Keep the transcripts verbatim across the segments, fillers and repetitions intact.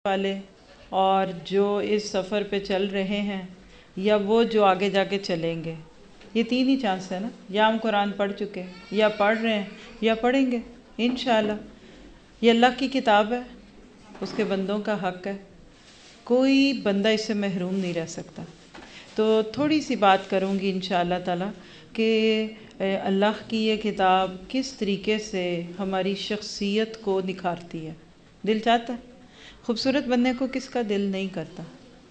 والے اور جو اس سفر پہ چل رہے ہیں یا وہ جو آگے جا کے چلیں گے، یہ تین ہی چانس ہے نا، یا ہم قرآن پڑھ چکے یا پڑھ رہے ہیں یا پڑھیں گے انشاءاللہ۔ یہ اللہ کی کتاب ہے، اس کے بندوں کا حق ہے، کوئی بندہ اس سے محروم نہیں رہ سکتا۔ تو تھوڑی سی بات کروں گی انشاءاللہ تعالی کہ اللہ کی یہ کتاب کس طریقے سے ہماری شخصیت کو نکھارتی ہے۔ دل چاہتا ہے خوبصورت بننے کو، کس کا دل نہیں کرتا؟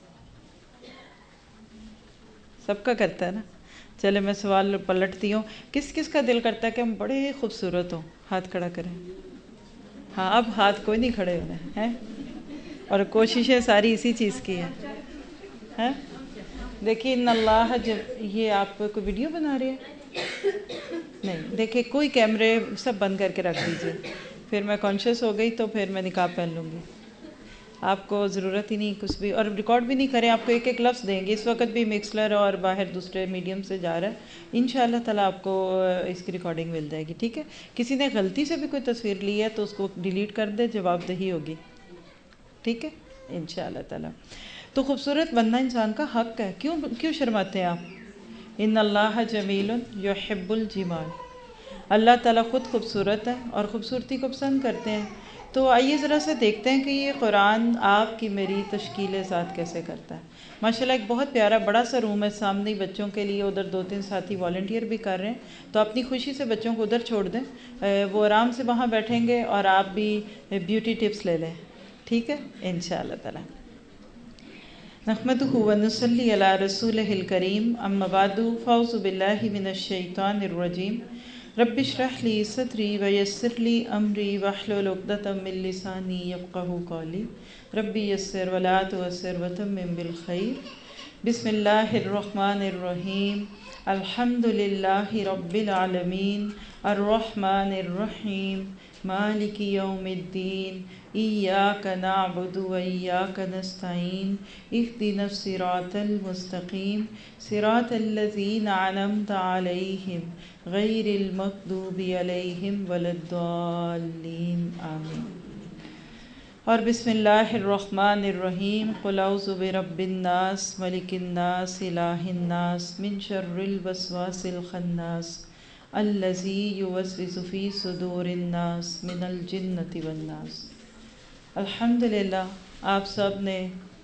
سب کا کرتا ہے نا۔ چلے میں سوال پلٹتی ہوں، کس کس کا دل کرتا ہے کہ ہم بڑے خوبصورت ہوں؟ ہاتھ کھڑا کریں۔ ہاں، اب ہاتھ کوئی نہیں کھڑے ہونے ہیں، اور کوششیں ساری اسی چیز کی ہیں۔ دیکھیے ان اللہ جب یہ آپ کوئی ویڈیو بنا رہے ہیں؟ نہیں، دیکھیں کوئی کیمرے سب بند کر کے رکھ دیجئے، پھر میں کانشیس ہو گئی تو پھر میں نقاب پہن لوں گی۔ آپ کو ضرورت ہی نہیں کچھ بھی، اور ریکارڈ بھی نہیں کریں، آپ کو ایک ایک لفظ دیں گے۔ اس وقت بھی مکسلر اور باہر دوسرے میڈیم سے جا رہا ہے، انشاءاللہ تعالیٰ آپ کو اس کی ریکارڈنگ مل جائے گی، ٹھیک ہے؟ کسی نے غلطی سے بھی کوئی تصویر لی ہے تو اس کو ڈیلیٹ کر دے، جواب دہی ہوگی، ٹھیک ہے انشاءاللہ تعالیٰ۔ تو خوبصورت بننا انسان کا حق ہے۔ کیوں کیوں شرماتے ہیں آپ؟ ان اللہ جمیل یحب الجمال، اللہ تعالیٰ خود خوبصورت ہے اور خوبصورتی کو پسند کرتے ہیں۔ تو آئیے ذرا سے دیکھتے ہیں کہ یہ قرآن آپ کی میری تشکیل ذات کیسے کرتا ہے۔ ماشاءاللہ ایک بہت پیارا بڑا سا روم ہے سامنے بچوں کے لیے، ادھر دو تین ساتھی والنٹیئر بھی کر رہے ہیں، تو اپنی خوشی سے بچوں کو ادھر چھوڑ دیں، وہ آرام سے وہاں بیٹھیں گے اور آپ بھی بیوٹی ٹپس لے لیں، ٹھیک ہے انشاءاللہ تعالی۔ نحمدہ و نصلی علی رسولہ الکریم، اما بعد فاعوذ باللہ من الشیطان الرجیم۔ رب اشرح لی صدری ویسر لی امری واحلل عقدۃ من لسانی یفقہوا قولی، رب یسر ولا تعسر وتمم بالخیر۔ بسم اللہ الرحمن الرحیم، الحمد للہ رب العالمین، الرحمن الرحیم، مالک یوم الدین، ایاک نعبد و ایاک نستعین، اہدنا الصراط المستقیم، صراط الذین انعمت علیہم غیر المغضوب علیہم ولا الضالین، آمین۔ اور بسم اللہ الرحمن الرحیم، قل اعوذ برب الناس ملک الناس الہ الناس من شر الوسواس الخناس الذی یوسوس فی صدور الناس من الجنۃ والناس۔ الحمدللہ آپ سب نے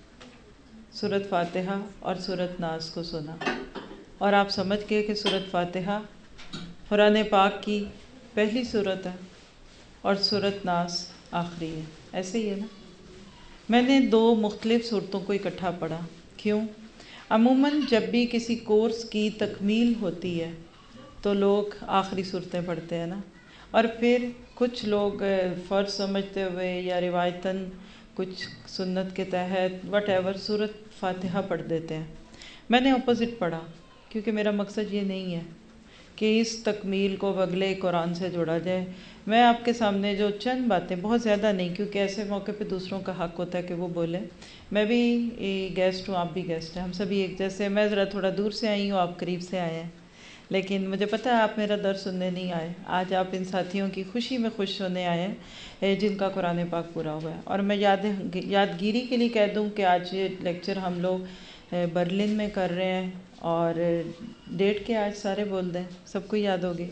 سورۃ فاتحہ اور سورۃ ناس کو سنا، اور آپ سمجھ گئے کہ سورۃ فاتحہ قرآن پاک کی پہلی سورت ہے اور سورۃ ناس آخری ہے، ایسے ہی ہے نا۔ میں نے دو مختلف صورتوں کو اکٹھا پڑھا، کیوں؟ عموماً جب بھی کسی کورس کی تکمیل ہوتی ہے تو لوگ آخری صورتیں پڑھتے ہیں نا، اور پھر کچھ لوگ فرض سمجھتے ہوئے یا روایتاً کچھ سنت کے تحت وٹ ایور سورۃ فاتحہ پڑھ دیتے ہیں۔ میں نے اپوزٹ پڑھا، کیونکہ میرا مقصد یہ نہیں ہے کہ اس تکمیل کو اگلے قرآن سے جوڑا جائے۔ میں آپ کے سامنے جو چند باتیں، بہت زیادہ نہیں، کیونکہ ایسے موقع پہ دوسروں کا حق ہوتا ہے کہ وہ بولیں۔ میں بھی گیسٹ ہوں، آپ بھی گیسٹ ہیں، ہم سبھی ایک جیسے۔ میں ذرا تھوڑا دور سے آئی ہوں، آپ قریب سے آئے ہیں، لیکن مجھے پتہ ہے آپ میرا درس سننے نہیں آئے، آج آپ ان ساتھیوں کی خوشی میں خوش ہونے آئے ہیں جن کا قرآن پاک پورا ہوا ہے۔ اور میں یاد یادگیری کے لیے کہہ دوں کہ آج یہ لیکچر ہم لوگ برلن میں کر رہے ہیں، اور ڈیٹ کے آج سارے بول دیں، سب کو یاد ہوگی،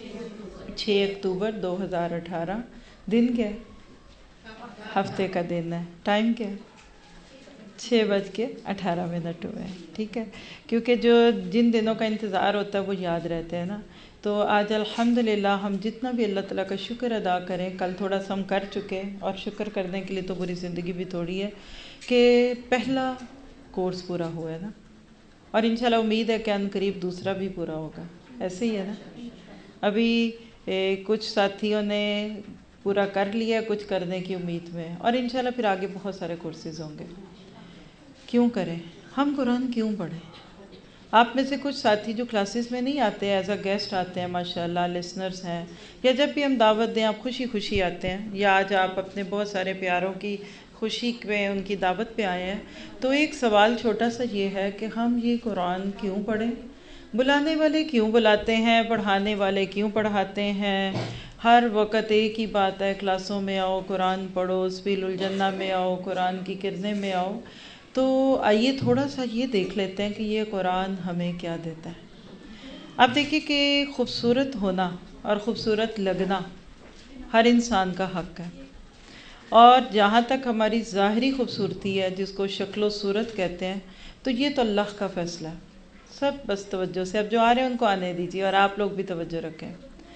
چھ اکتوبر دو ہزار اٹھارہ۔ دن کیا ہے؟ ہفتے کا دن ہے۔ ٹائم کیا ہے؟ چھ بج کے اٹھارہ منٹ ہوئے ہیں، ٹھیک ہے؟ کیونکہ جو جن دنوں کا انتظار ہوتا ہے وہ یاد رہتے ہیں نا۔ تو آج الحمدللہ ہم جتنا بھی اللہ تعالیٰ کا شکر ادا کریں، کل تھوڑا سا ہم کر چکے، اور شکر کرنے کے لیے تو پوری زندگی بھی تھوڑی ہے، کہ پہلا کورس پورا ہوا ہے نا، اور انشاءاللہ امید ہے کہ ان قریب دوسرا بھی پورا ہوگا، ایسے ہی ہے نا۔ ابھی کچھ ساتھیوں نے پورا کر لیا، کچھ کرنے کی امید میں، اور انشاءاللہ پھر آگے بہت سارے کورسز ہوں گے۔ کیوں کریں ہم قرآن، کیوں پڑھیں؟ آپ میں سے کچھ ساتھی جو کلاسز میں نہیں آتے، ایز اے گیسٹ آتے ہیں، ماشاءاللہ لسنرز ہیں، یا جب بھی ہم دعوت دیں آپ خوشی خوشی آتے ہیں، یا آج آپ اپنے بہت سارے پیاروں کی خوشی میں ان کی دعوت پہ آئے ہیں، تو ایک سوال چھوٹا سا یہ ہے کہ ہم یہ قرآن کیوں پڑھیں؟ بلانے والے کیوں بلاتے ہیں؟ پڑھانے والے کیوں پڑھاتے ہیں؟ ہر وقت ایک ہی بات ہے، کلاسوں میں آؤ قرآن پڑھو، سبیل الجنہ میں آؤ قرآن کی کرنیں میں آؤ. تو آئیے تھوڑا سا یہ دیکھ لیتے ہیں کہ یہ قرآن ہمیں کیا دیتا ہے. آپ دیکھیے کہ خوبصورت ہونا اور خوبصورت لگنا ہر انسان کا حق ہے، اور جہاں تک ہماری ظاہری خوبصورتی ہے جس کو شکل و صورت کہتے ہیں، تو یہ تو اللہ کا فیصلہ ہے. سب بس توجہ سے، اب جو آ رہے ہیں ان کو آنے دیجیے اور آپ لوگ بھی توجہ رکھیں.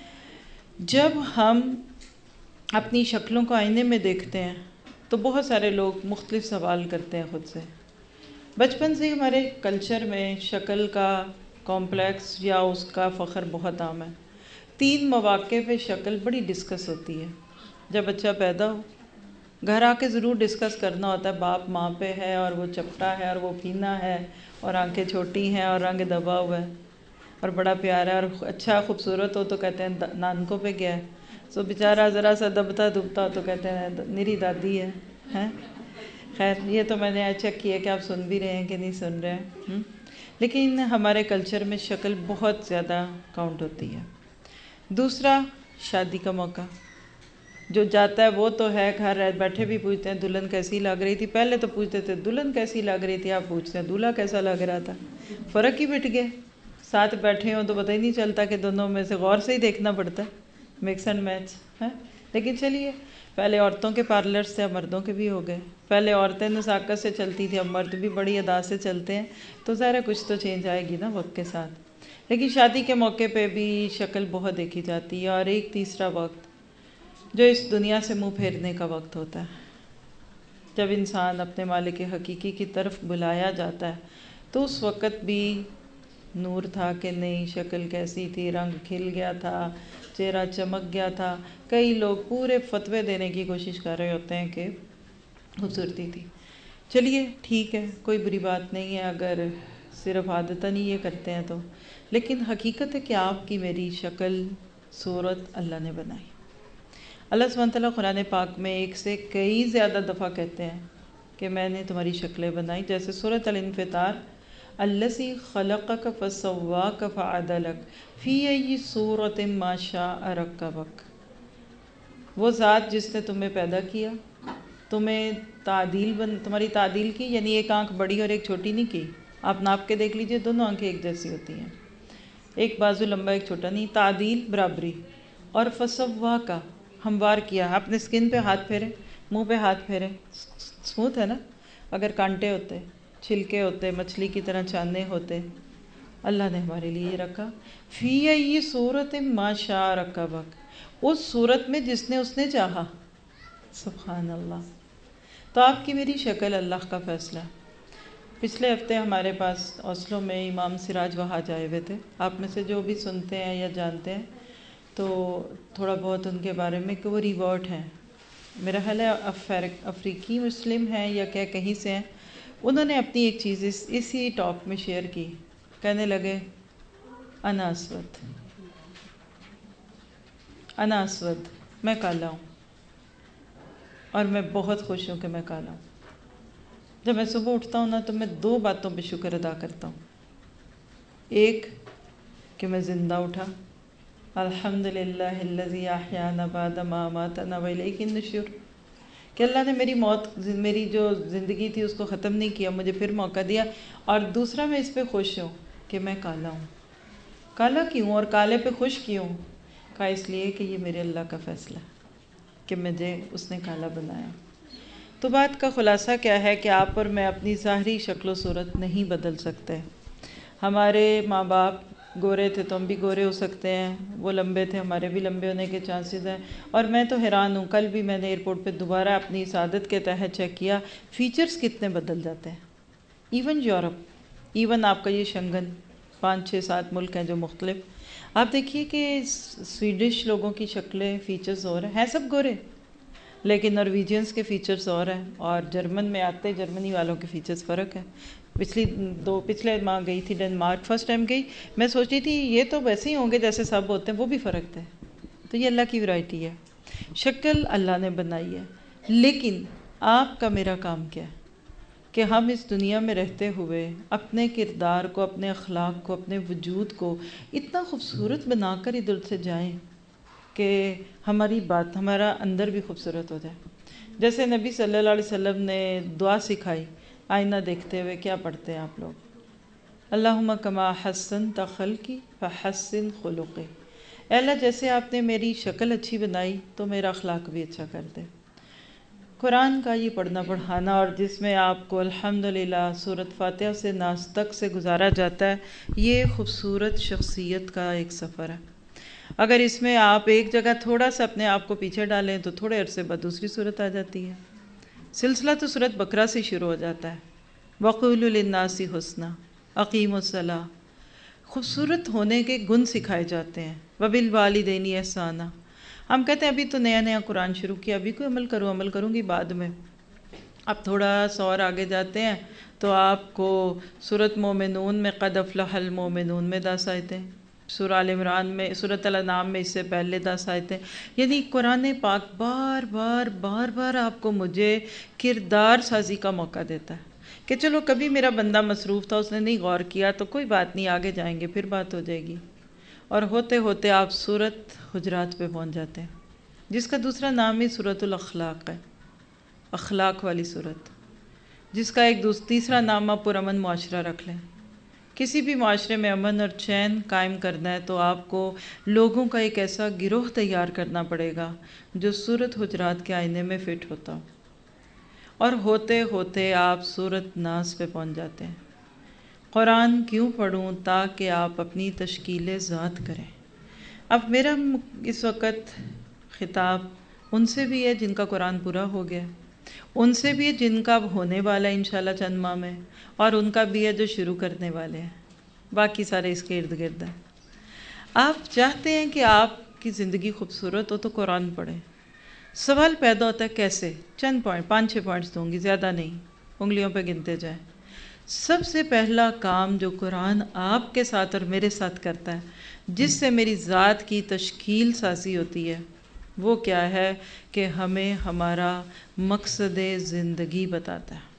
جب ہم اپنی شکلوں کو آئینے میں دیکھتے ہیں تو بہت سارے لوگ مختلف سوال کرتے ہیں خود سے. بچپن سے ہمارے کلچر میں شکل کا کمپلیکس یا اس کا فخر بہت عام ہے. تین مواقع پہ شکل بڑی ڈسکس ہوتی ہے. جب بچہ پیدا ہو گھر آ کے ضرور ڈسکس کرنا ہوتا ہے، باپ ماں پہ ہے اور وہ چپٹا ہے اور وہ پینا ہے اور آنکھیں چھوٹی ہیں اور رنگ دبا ہوا ہے اور بڑا پیارا ہے، اور اچھا خوبصورت ہو تو کہتے ہیں نانکوں پہ گیا ہے، سو بیچارہ ذرا سا دبتا دبتا ہو تو کہتے ہیں میری دادی ہے. ہیں خیر یہ تو میں نے چیک کیا کہ آپ سن بھی رہے ہیں کہ نہیں سن رہے ہیں. لیکن ہمارے کلچر میں شکل بہت زیادہ کاؤنٹ ہوتی ہے. دوسرا، شادی کا موقع. جو جاتا ہے وہ تو ہے، گھر بیٹھے بھی پوچھتے ہیں دلہن کیسی لگ رہی تھی. پہلے تو پوچھتے تھے دلہن کیسی لگ رہی تھی، آپ پوچھتے ہیں دولہا کیسا لگ رہا تھا. فرق ہی مٹ گیا. ساتھ بیٹھے ہوں تو پتہ ہی نہیں چلتا کہ دونوں میں سے غور سے ہی دیکھنا پڑتا ہے، مکس اینڈ میچ ہے. لیکن چلیے، پہلے عورتوں کے پارلرز تھے، اب مردوں کے بھی ہو گئے. پہلے عورتیں نزاکت سے چلتی تھی، اب مرد بھی بڑی ادا سے چلتے ہیں. تو ظاہر کچھ تو چینج آئے گی نا وقت کے ساتھ. لیکن شادی کے موقع پہ بھی شکل بہت دیکھی جاتی ہے. اور ایک تیسرا وقت جو اس دنیا سے منہ پھیرنے کا وقت ہوتا ہے، جب انسان اپنے مالک حقیقی کی طرف بلایا جاتا ہے، تو اس وقت بھی نور تھا کہ نہیں، شکل کیسی تھی، رنگ کھل گیا تھا، چہرہ چمک گیا تھا. کئی لوگ پورے فتوے دینے کی کوشش کر رہے ہوتے ہیں کہ خوبصورتی تھی. چلیے ٹھیک ہے، کوئی بری بات نہیں ہے اگر صرف عادتاً ہی یہ کرتے ہیں تو. لیکن حقیقت ہے کہ آپ کی میری شکل صورت اللہ نے بنائی. اللہ سبحانہ تعالیٰ قرآن پاک میں ایک سے کئی زیادہ دفعہ کہتے ہیں کہ میں نے تمہاری شکلیں بنائی. جیسے سورۃ الانفطار، الذی خلقک فسواک فعدلک فی ای صورۃ ما شاء رکبک. وہ ذات جس نے تمہیں پیدا کیا، تمہیں تعدیل بن تمہاری تعدیل کی، یعنی ایک آنکھ بڑی اور ایک چھوٹی نہیں کی. آپ ناپ کے دیکھ لیجئے، دونوں آنکھیں ایک جیسی ہوتی ہیں، ایک بازو لمبا ایک چھوٹا نہیں. تعدیل برابری. اور فسواک ہموار کیا. آپ نے سکن پہ ہاتھ پھیرے، منہ پہ ہاتھ پھیرے، سموتھ ہے نا. اگر کانٹے ہوتے، چھلکے ہوتے، مچھلی کی طرح چاندنے ہوتے، اللہ نے ہمارے لیے یہ رکھا. فی ای صورت ما شاء رکبک، اس صورت میں جس نے اس نے چاہا. سبحان اللہ. تو آپ کی میری شکل اللہ کا فیصلہ. پچھلے ہفتے ہمارے پاس اوسلو میں امام سراج وہاج آئے ہوئے تھے. آپ میں سے جو بھی سنتے ہیں یا جانتے ہیں تو تھوڑا بہت ان کے بارے میں کہ وہ ریورٹ ہیں، میرا خیال ہے افریقی مسلم ہیں یا کیا کہیں سے ہیں. انہوں نے اپنی ایک چیز اس اسی ٹاک میں شیئر کی. کہنے لگے انا اسود، انا اسود، میں کالا ہوں اور میں بہت خوش ہوں کہ میں کالا ہوں. جب میں صبح اٹھتا ہوں نا تو میں دو باتوں پہ شکر ادا کرتا ہوں. ایک کہ میں زندہ اٹھا، الحمدللہ الذی احیانا بعد ما اماتنا والیہ النشور، کہ اللہ نے میری موت، میری جو زندگی تھی اس کو ختم نہیں کیا، مجھے پھر موقع دیا. اور دوسرا میں اس پہ خوش ہوں کہ میں کالا ہوں. کالا کیوں اور کالے پہ خوش کیوں؟ کہا اس لیے کہ یہ میرے اللہ کا فیصلہ کہ مجھے اس نے کالا بنایا. تو بات کا خلاصہ کیا ہے کہ آپ اور میں اپنی ظاہری شکل و صورت نہیں بدل سکتے. ہمارے ماں باپ گورے تھے تو ہم بھی گورے ہو سکتے ہیں، وہ لمبے تھے ہمارے بھی لمبے ہونے کے چانسز ہیں. اور میں تو حیران ہوں، کل بھی میں نے ایئرپورٹ پہ دوبارہ اپنی سعادت کے تحت چیک کیا، فیچرز کتنے بدل جاتے ہیں. ایون یورپ، ایون آپ کا یہ شنگن پانچ چھ سات ملک ہیں جو مختلف، آپ دیکھیے کہ سویڈش لوگوں کی شکلیں فیچرز اور ہیں، سب گورے، لیکن نارویجینز کے فیچرز اور ہیں. اور جرمن میں آتے جرمنی والوں کے فیچرز فرق ہے. پچھلی دو پچھلے ماہ گئی تھی ڈنمارک، فرسٹ ٹائم گئی، میں سوچی تھی یہ تو ویسے ہی ہوں گے جیسے سب ہوتے ہیں، وہ بھی فرق تھے. تو یہ اللہ کی ورائٹی ہے. شکل اللہ نے بنائی ہے، لیکن آپ کا میرا کام کیا ہے کہ ہم اس دنیا میں رہتے ہوئے اپنے کردار کو، اپنے اخلاق کو، اپنے وجود کو اتنا خوبصورت بنا کر ادھر سے جائیں کہ ہماری بات ہمارا اندر بھی خوبصورت ہو جائے. جیسے نبی صلی اللہ علیہ وسلم نے دعا سکھائی آئینہ دیکھتے ہوئے، کیا پڑھتے ہیں آپ لوگ؟ اللہم کما حسنت خلقی فحسن خلقی. اے اللہ جیسے آپ نے میری شکل اچھی بنائی تو میرا اخلاق بھی اچھا کر دے. قرآن کا یہ پڑھنا پڑھانا، اور جس میں آپ کو الحمدللہ سورۃ فاتحہ سے ناس تک سے گزارا جاتا ہے، یہ خوبصورت شخصیت کا ایک سفر ہے. اگر اس میں آپ ایک جگہ تھوڑا سا اپنے آپ کو پیچھے ڈالیں تو تھوڑے عرصے بعد دوسری صورت آ جاتی ہے. سلسلہ تو سورۃ بقرہ سے شروع ہو جاتا ہے. وَقُولُوا لِلنَّاسِ حُسْنًا اقیموا الصلاۃ. خوبصورت ہونے کے گن سکھائے جاتے ہیں. وَبِالْوَالِدَيْنِ احسانا. ہم کہتے ہیں ابھی تو نیا نیا قرآن شروع کیا، ابھی کوئی عمل کرو، عمل کروں گی بعد میں. اب تھوڑا سا اور آگے جاتے ہیں تو آپ کو سورۃ مومنون میں قد افلح المومنون میں دس آیتیں، سورہ آل عمران میں، سورۃ الانعام میں اس سے پہلے دس آیتیں. یعنی قرآن پاک بار بار بار بار آپ کو مجھے کردار سازی کا موقع دیتا ہے کہ چلو کبھی میرا بندہ مصروف تھا، اس نے نہیں غور کیا تو کوئی بات نہیں، آگے جائیں گے پھر بات ہو جائے گی. اور ہوتے ہوتے آپ سورۃ حجرات پہ پہنچ جاتے ہیں، جس کا دوسرا نام ہی سورۃ الاخلاق ہے، اخلاق والی سورت، جس کا ایک دوسرا تیسرا نام آپ پرامن معاشرہ رکھ لیں. کسی بھی معاشرے میں امن اور چین قائم کرنا ہے تو آپ کو لوگوں کا ایک ایسا گروہ تیار کرنا پڑے گا جو سورۃ حجرات کے آئینے میں فٹ ہوتا ہو. اور ہوتے ہوتے آپ سورۃ ناس پہ پہنچ جاتے ہیں. قرآن کیوں پڑھوں؟ تاکہ آپ اپنی تشکیل ذات کریں. اب میرا اس وقت خطاب ان سے بھی ہے جن کا قرآن پورا ہو گیا، ان سے بھی ہے جن کا اب ہونے والا ہے انشاءاللہ چند ماہ میں، اور ان کا بھی ہے جو شروع کرنے والے ہیں. باقی سارے اس کے ارد گرد ہیں. آپ چاہتے ہیں کہ آپ کی زندگی خوبصورت ہو تو قرآن پڑھیں. سوال پیدا ہوتا ہے کیسے؟ چند پوائنٹ، پانچ چھ پوائنٹس دوں گی، زیادہ نہیں، انگلیوں پہ گنتے جائیں. سب سے پہلا کام جو قرآن آپ کے ساتھ اور میرے ساتھ کرتا ہے، جس سے میری ذات کی تشکیل سازی ہوتی ہے، وہ کیا ہے کہ ہمیں ہمارا مقصد زندگی بتاتا ہے.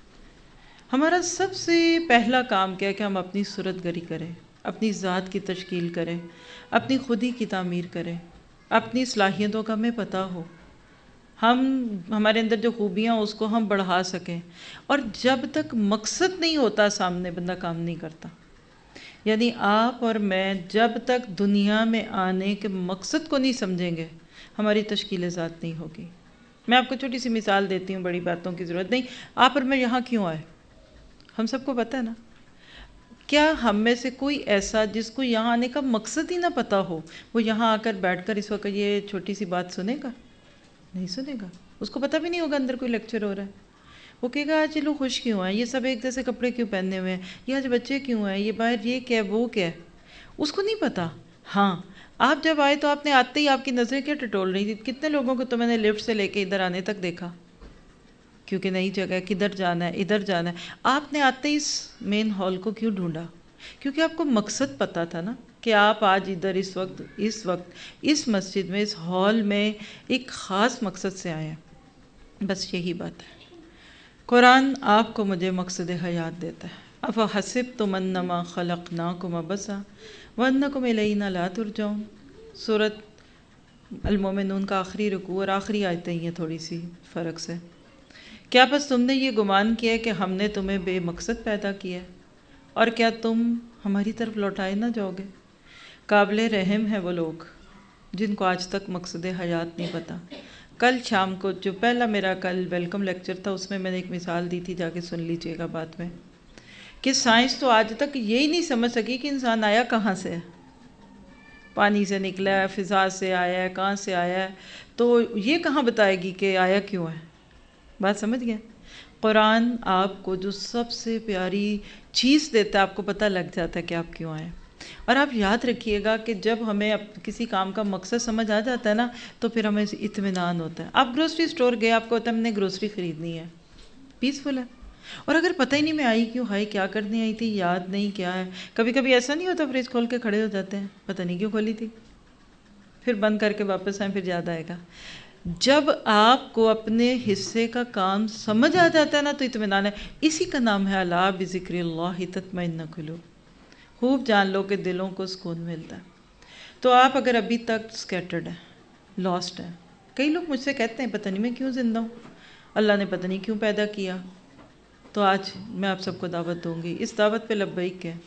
ہمارا سب سے پہلا کام کیا ہے کہ ہم اپنی صورت گری کریں، اپنی ذات کی تشکیل کریں، اپنی خودی کی تعمیر کریں، اپنی صلاحیتوں کا ہمیں پتہ ہو، ہم ہمارے اندر جو خوبیاں اس کو ہم بڑھا سکیں. اور جب تک مقصد نہیں ہوتا سامنے، بندہ کام نہیں کرتا. یعنی آپ اور میں جب تک دنیا میں آنے کے مقصد کو نہیں سمجھیں گے، ہماری تشکیل ذات نہیں ہوگی. میں آپ کو چھوٹی سی مثال دیتی ہوں، بڑی باتوں کی ضرورت نہیں. آپ اور میں یہاں کیوں آئے؟ ہم سب کو پتہ ہے نا. کیا ہم میں سے کوئی ایسا جس کو یہاں آنے کا مقصد ہی نہ پتہ ہو، وہ یہاں آ کر بیٹھ کر اس وقت یہ چھوٹی سی بات سنے گا؟ نہیں سنے گا. اس کو پتہ بھی نہیں ہوگا اندر کوئی لیکچر ہو رہا ہے. وہ کہے گا آج یہ لوگ خوش کیوں ہیں، یہ سب ایک جیسے کپڑے کیوں پہنے ہوئے ہیں، یہ آج بچے کیوں ہیں، یہ باہر یہ کیا ہے وہ کیا ہے. اس کو نہیں پتہ. ہاں آپ جب آئے تو آپ نے آتے ہی آپ کی نظریں کیا ٹٹول رہی تھی؟ کتنے لوگوں کو تو میں نے لفٹ سے لے کے ادھر آنے تک دیکھا، کیونکہ نئی جگہ، کدھر جانا ہے، ادھر جانا ہے. آپ نے آتے ہی اس مین ہال کو کیوں ڈھونڈا؟ کیونکہ آپ کو مقصد پتہ تھا نا کہ آپ آج ادھر اس وقت اس وقت اس مسجد میں، اس ہال میں ایک خاص مقصد سے آئے ہیں. بس یہی بات ہے. قرآن آپ کو مجھے مقصد حیات دیتا ہے. افحسبتم انما خلقناکم عبثا وانکم الینا لا ترجعون. سورۃ المومنون کا آخری رکوع اور آخری آیتیں ہیں تھوڑی سی فرق سے. کیا بس تم نے یہ گمان کیا کہ ہم نے تمہیں بے مقصد پیدا کیا اور کیا تم ہماری طرف لوٹائے نہ جاؤ گے؟ قابل رحم ہیں وہ لوگ جن کو آج تک مقصد حیات نہیں پتہ. کل شام کو جو پہلا میرا کل ویلکم لیکچر تھا، اس میں میں نے ایک مثال دی تھی، جا کے سن لیجئے گا بعد میں، کہ سائنس تو آج تک یہی نہیں سمجھ سکی کہ انسان آیا کہاں سے ہے. پانی سے نکلا ہے، فضا سے آیا ہے، کہاں سے آیا ہے، تو یہ کہاں بتائے گی کہ آیا کیوں ہے. بات سمجھ گئے؟ قرآن آپ کو جو سب سے پیاری چیز دیتا ہے، آپ کو پتہ لگ جاتا ہے کہ آپ کیوں آئے. اور آپ یاد رکھیے گا کہ جب ہمیں کسی کام کا مقصد سمجھ آ جاتا ہے نا، تو پھر ہمیں اطمینان ہوتا ہے. آپ گروسری سٹور گئے، آپ کو ہوتا ہے ہم نے گروسری خریدنی ہے، پیسفل ہے. اور اگر پتہ ہی نہیں میں آئی کیوں، ہائی کیا کرنے آئی تھی، یاد نہیں کیا ہے. کبھی کبھی ایسا نہیں ہوتا فریج کھول کے کھڑے ہو جاتے ہیں، پتہ نہیں کیوں کھولی تھی، پھر بند کر کے واپس آئیں، پھر یاد آئے گا. جب آپ کو اپنے حصے کا کام سمجھ آ جاتا ہے نا تو اطمینان ہے. اسی کا نام ہے الا بذکر اللہ تطمئن القلوب. خوب جان لو کہ دلوں کو سکون ملتا ہے. تو آپ اگر ابھی تک سکیٹرڈ ہیں، لاسٹ ہیں. کئی لوگ مجھ سے کہتے ہیں پتہ نہیں میں کیوں زندہ ہوں, اللہ نے پتہ نہیں کیوں پیدا کیا. تو آج میں آپ سب کو دعوت دوں گی, اس دعوت پہ لبیک ہے.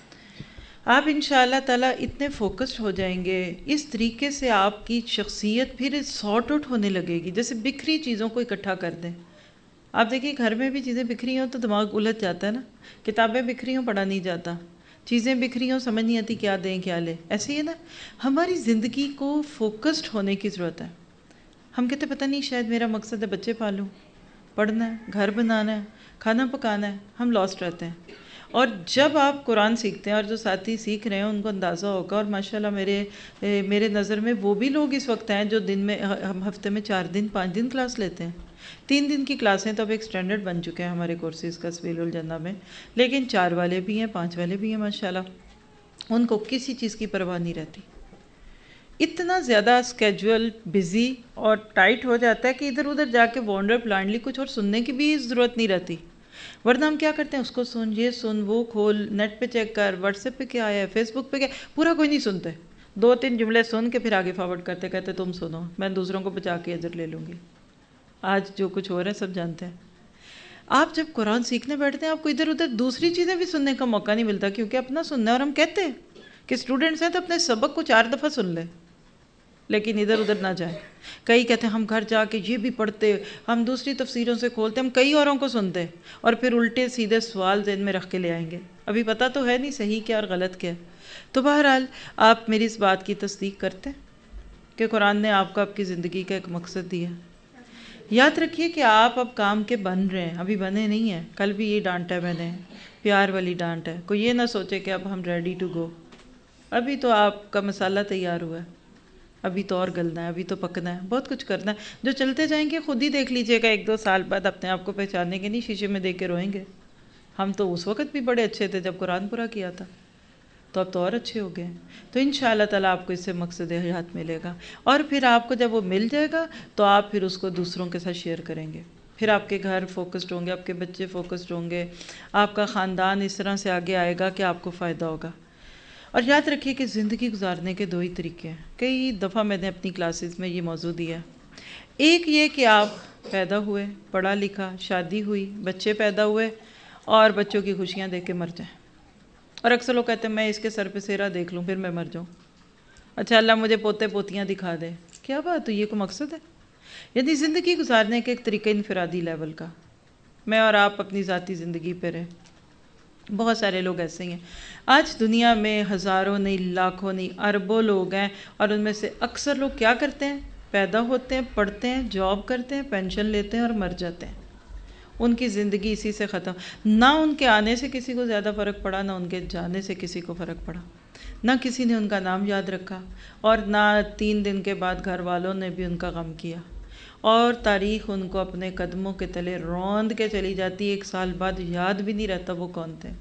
آپ انشاءاللہ تعالیٰ اتنے فوکسڈ ہو جائیں گے, اس طریقے سے آپ کی شخصیت پھر سارٹ آؤٹ ہونے لگے گی, جیسے بکھری چیزوں کو اکٹھا کر دیں. آپ دیکھیں گھر میں بھی چیزیں بکھری ہوں تو دماغ الجھ جاتا ہے نا, کتابیں بکھری ہوں پڑھا نہیں جاتا, چیزیں بکھری ہوں سمجھ نہیں آتی کیا دیں کیا لیں. ایسے ہی ہے نا, ہماری زندگی کو فوکسڈ ہونے کی ضرورت ہے. ہم کہتے پتہ نہیں شاید میرا مقصد ہے بچے پالوں, پڑھنا ہے, گھر بنانا ہے, کھانا پکانا ہے, ہم لاسٹ رہتے ہیں. اور جب آپ قرآن سیکھتے ہیں, اور جو ساتھی سیکھ رہے ہیں ان کو اندازہ ہوگا, اور ماشاءاللہ میرے میرے نظر میں وہ بھی لوگ اس وقت ہیں جو دن میں ہم ہفتے میں چار دن پانچ دن کلاس لیتے ہیں. تین دن کی کلاسیں تو اب ایک سٹینڈرڈ بن چکے ہیں ہمارے کورسز کا سبیل الجنہ میں, لیکن چار والے بھی ہیں, پانچ والے بھی ہیں ماشاءاللہ. ان کو کسی چیز کی پرواہ نہیں رہتی. اتنا زیادہ اسکیجول بزی اور ٹائٹ ہو جاتا ہے کہ ادھر ادھر جا کے وانڈر بلائنڈلی کچھ اور سننے کی بھی ضرورت نہیں رہتی. ورنہ ہم کیا کرتے ہیں, اس کو سن, یہ سن, وہ کھول, نیٹ پہ چیک کر, واٹس ایپ پہ کیا آیا ہے, فیس بک پہ کیا, پورا کوئی نہیں سنتے. دو تین جملے سن کے پھر آگے فارورڈ کرتے کہتے تم سنو, میں دوسروں کو بچا کے اجر لے لوں گی. آج جو کچھ ہو رہا ہے سب جانتے ہیں. آپ جب قرآن سیکھنے بیٹھتے ہیں آپ کو ادھر ادھر دوسری چیزیں بھی سننے کا موقع نہیں ملتا, کیونکہ اپنا سننا ہے. اور ہم کہتے ہیں کہ اسٹوڈنٹس ہیں تو اپنے سبق کو چار دفعہ سن لیں, لیکن ادھر ادھر نہ جائیں. کئی کہتے ہیں ہم گھر جا کے یہ بھی پڑھتے, ہم دوسری تفسیروں سے کھولتے, ہم کئی اوروں کو سنتے, اور پھر الٹے سیدھے سوال ذہن میں رکھ کے لے آئیں گے. ابھی پتہ تو ہے نہیں صحیح کیا اور غلط کیا. تو بہرحال آپ میری اس بات کی تصدیق کرتے ہیں کہ قرآن نے آپ کو آپ کی زندگی کا ایک مقصد دیا. یاد رکھیے کہ آپ اب کام کے بن رہے ہیں, ابھی بنے نہیں ہیں. کل بھی یہ ڈانٹ ہے, میں نے پیار والی ڈانٹ ہے. کوئی یہ نہ سوچے کہ اب ہم ریڈی ٹو گو. ابھی تو آپ کا مسالہ تیار ہوا ہے, ابھی تو اور گلنا ہے, ابھی تو پکنا ہے, بہت کچھ کرنا ہے. جو چلتے جائیں گے خود ہی دیکھ لیجئے گا, ایک دو سال بعد اپنے آپ کو پہچاننے کے نہیں, شیشے میں دیکھ کے روئیں گے. ہم تو اس وقت بھی بڑے اچھے تھے جب قرآن پورا کیا تھا, تو اب تو اور اچھے ہو گئے ہیں. تو انشاءاللہ تعالیٰ آپ کو اس سے مقصد حیات ملے گا, اور پھر آپ کو جب وہ مل جائے گا تو آپ پھر اس کو دوسروں کے ساتھ شیئر کریں گے. پھر آپ کے گھر فوکسڈ ہوں گے, آپ کے بچے فوکسڈ ہوں گے, آپ کا خاندان اس طرح سے آگے آئے گا کہ آپ کو فائدہ ہوگا. اور یاد رکھیے کہ زندگی گزارنے کے دو ہی طریقے ہیں. کئی دفعہ میں نے اپنی کلاسز میں یہ موضوع دیا. ایک یہ کہ آپ پیدا ہوئے, پڑھا لکھا, شادی ہوئی, بچے پیدا ہوئے, اور بچوں کی خوشیاں دیکھ کے مر جائیں. اور اکثر لوگ کہتے ہیں میں اس کے سر پہ سیرا دیکھ لوں پھر میں مر جاؤں. اچھا اللہ مجھے پوتے پوتیاں دکھا دے. کیا بات ہے, یہ کوئی مقصد ہے؟ یعنی زندگی گزارنے کے ایک طریقہ انفرادی لیول کا, میں اور آپ اپنی ذاتی زندگی پہ رہیں. بہت سارے لوگ ایسے ہی ہیں. آج دنیا میں ہزاروں نہیں, لاکھوں نہیں, اربوں لوگ ہیں, اور ان میں سے اکثر لوگ کیا کرتے ہیں, پیدا ہوتے ہیں, پڑھتے ہیں, جاب کرتے ہیں, پینشن لیتے ہیں اور مر جاتے ہیں. ان کی زندگی اسی سے ختم. نہ ان کے آنے سے کسی کو زیادہ فرق پڑا, نہ ان کے جانے سے کسی کو فرق پڑا, نہ کسی نے ان کا نام یاد رکھا, اور نہ تین دن کے بعد گھر والوں نے بھی ان کا غم کیا. اور تاریخ ان کو اپنے قدموں کے تلے روند کے چلی جاتی. ایک سال بعد یاد بھی نہیں رہتا وہ کون تھے.